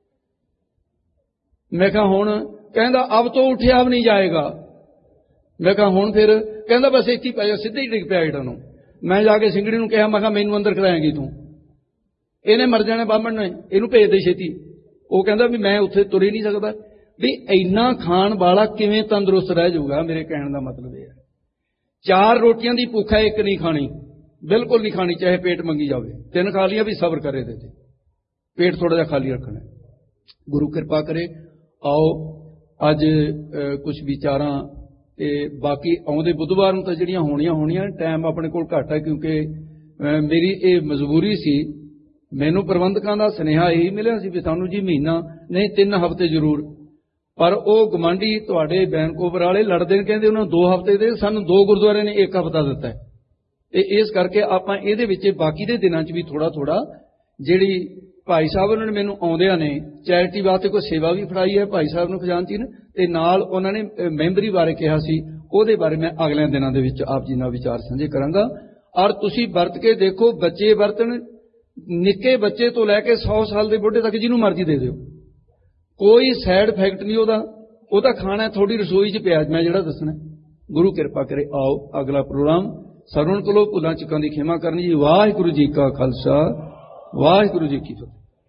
[SPEAKER 1] ਮੈਂ ਕਿਹਾ ਹੁਣ ਕਹਿੰਦਾ ਅਬ ਤੋਂ ਉੱਠਿਆ ਵੀ ਨਹੀਂ ਜਾਏਗਾ। ਮੈਂ ਕਿਹਾ ਹੁਣ ਫਿਰ ਕਹਿੰਦਾ ਬਸ ਇੱਥੇ ਪੈ ਜਾ ਸਿੱਧੇ ਹੀ ਡਿੱਗ ਪਿਆ ਏਟਾਂ ਨੂੰ। ਮੈਂ ਜਾ ਕੇ ਸਿੰਗੜੀ ਨੂੰ ਕਿਹਾ ਮੈਂ ਕਿਹਾ ਮੈਨੂੰ ਅੰਦਰ ਕਰਾਏਂਗੀ ਤੂੰ ਇਹਨੇ ਮਰ ਜਾਣਾ ਬਾਹਮਣ ਨੇ ਇਹਨੂੰ ਭੇਜ ਦੇ ਛੇਤੀ। ਉਹ ਕਹਿੰਦਾ ਵੀ ਮੈਂ ਉੱਥੇ ਤੁਰ ਹੀ ਨਹੀਂ ਸਕਦਾ। ਵੀ ਇੰਨਾ ਖਾਣ ਵਾਲਾ ਕਿਵੇਂ ਤੰਦਰੁਸਤ ਰਹਿ ਜਾਊਗਾ ਮੇਰੇ ਕਹਿਣ ਦਾ ਮਤਲਬ ਇਹ ਹੈ ਚਾਰ ਰੋਟੀਆਂ ਦੀ ਭੁੱਖ ਹੈ ਇੱਕ ਨਹੀਂ ਖਾਣੀ ਬਿਲਕੁਲ ਨਹੀਂ ਖਾਣੀ ਚਾਹੇ ਪੇਟ ਮੰਗੀ ਜਾਵੇ। ਤਿੰਨ ਖਾ ਲੀਆਂ ਵੀ ਸਬਰ ਕਰੇ ਦੇ ਤੇ ਪੇਟ ਥੋੜਾ ਜਿਹਾ ਖਾਲੀ ਰੱਖਣਾ। ਗੁਰੂ ਕਿਰਪਾ ਕਰੇ ਆਓ ਅੱਜ ਕੁਝ ਵਿਚਾਰਾਂ ਤੇ ਬਾਕੀ ਆਉਂਦੇ ਬੁੱਧਵਾਰ ਨੂੰ ਤਾਂ ਜਿਹੜੀਆਂ ਹੋਣੀਆਂ ਹੋਣੀਆਂ ਟਾਈਮ ਆਪਣੇ ਕੋਲ ਘੱਟ ਹੈ ਕਿਉਂਕਿ ਮੇਰੀ ਇਹ ਮਜਬੂਰੀ ਸੀ। ਮੈਨੂੰ ਪ੍ਰਬੰਧਕਾਂ ਦਾ ਸੁਨੇਹਾ ਇਹੀ ਮਿਲਿਆ ਸੀ ਵੀ ਸਾਨੂੰ ਜੀ ਮਹੀਨਾ ਨਹੀਂ ਤਿੰਨ ਹਫ਼ਤੇ ਜ਼ਰੂਰ ਪਰ ਉਹ ਗਵਾਂਢੀ ਤੁਹਾਡੇ ਬੈਨਕੋਵਰ ਵਾਲੇ ਲੜਦੇ ਨੇ ਕਹਿੰਦੇ ਉਹਨਾਂ ਨੂੰ ਦੋ ਹਫ਼ਤੇ ਦੇ ਸਾਨੂੰ ਦੋ ਗੁਰਦੁਆਰੇ ਨੇ ਇੱਕ ਹਫ਼ਤਾ ਦਿੱਤਾ ਹੈ। ਤੇ ਇਸ ਕਰਕੇ ਆਪਾਂ ਇਹਦੇ ਵਿੱਚ ਬਾਕੀ ਦੇ ਦਿਨਾਂ 'ਚ ਵੀ ਥੋੜਾ ਥੋੜਾ ਜਿਹੜੀ ਭਾਈ ਸਾਹਿਬ ਉਹਨਾਂ ਨੇ ਮੈਨੂੰ ਆਉਂਦਿਆਂ ਨੇ ਚੈਰਿਟੀ ਵਾਸਤੇ ਕੋਈ ਸੇਵਾ ਵੀ ਫੜਾਈ ਹੈ ਭਾਈ ਸਾਹਿਬ ਨੂੰ ਖਜ਼ਾਨਚੀ ਨੇ ਤੇ ਨਾਲ ਉਹਨਾਂ ਨੇ ਮੈਂਬਰੀ ਬਾਰੇ ਕਿਹਾ ਸੀ ਉਹਦੇ ਬਾਰੇ ਮੈਂ ਅਗਲੇ ਦਿਨਾਂ ਦੇ ਵਿੱਚ ਆਪ ਜੀ ਨਾਲ ਵਿਚਾਰ ਸਾਂਝੇ ਕਰਾਂਗਾ। ਔਰ ਤੁਸੀਂ ਵਰਤ ਕੇ ਦੇਖੋ ਬੱਚੇ ਵਰਤਣ ਨਿੱਕੇ ਬੱਚੇ ਤੋਂ ਲੈ ਕੇ ਸੌ ਸਾਲ ਦੇ ਬੁੱਢੇ ਤੱਕ ਜਿਹਨੂੰ ਮਰਜ਼ੀ ਦੇ ਦਿਓ ਕੋਈ ਸਾਈਡ ਇਫੈਕਟ ਨਹੀਂ ਉਹਦਾ। ਉਹਦਾ ਖਾਣਾ ਥੋੜੀ ਰਸੋਈ 'ਚ ਪਿਆ ਮੈਂ ਜਿਹੜਾ ਦੱਸਣਾ। ਗੁਰੂ ਕਿਰਪਾ ਕਰੇ ਆਓ ਅਗਲਾ ਪ੍ਰੋਗਰਾਮ ਸਰਵਣ ਕੋਲੋਂ ਭੁੱਲਾਂ ਚੁੱਕਾਂ ਦੀ ਖਿਮਾ ਕਰਨੀ ਜੀ। ਵਾਹਿਗੁਰੂ ਜੀ ਕਾ ਖਾਲਸਾ ਵਾਹਿਗੁਰੂ ਜੀ ਕੀ ਫਤਿਹ।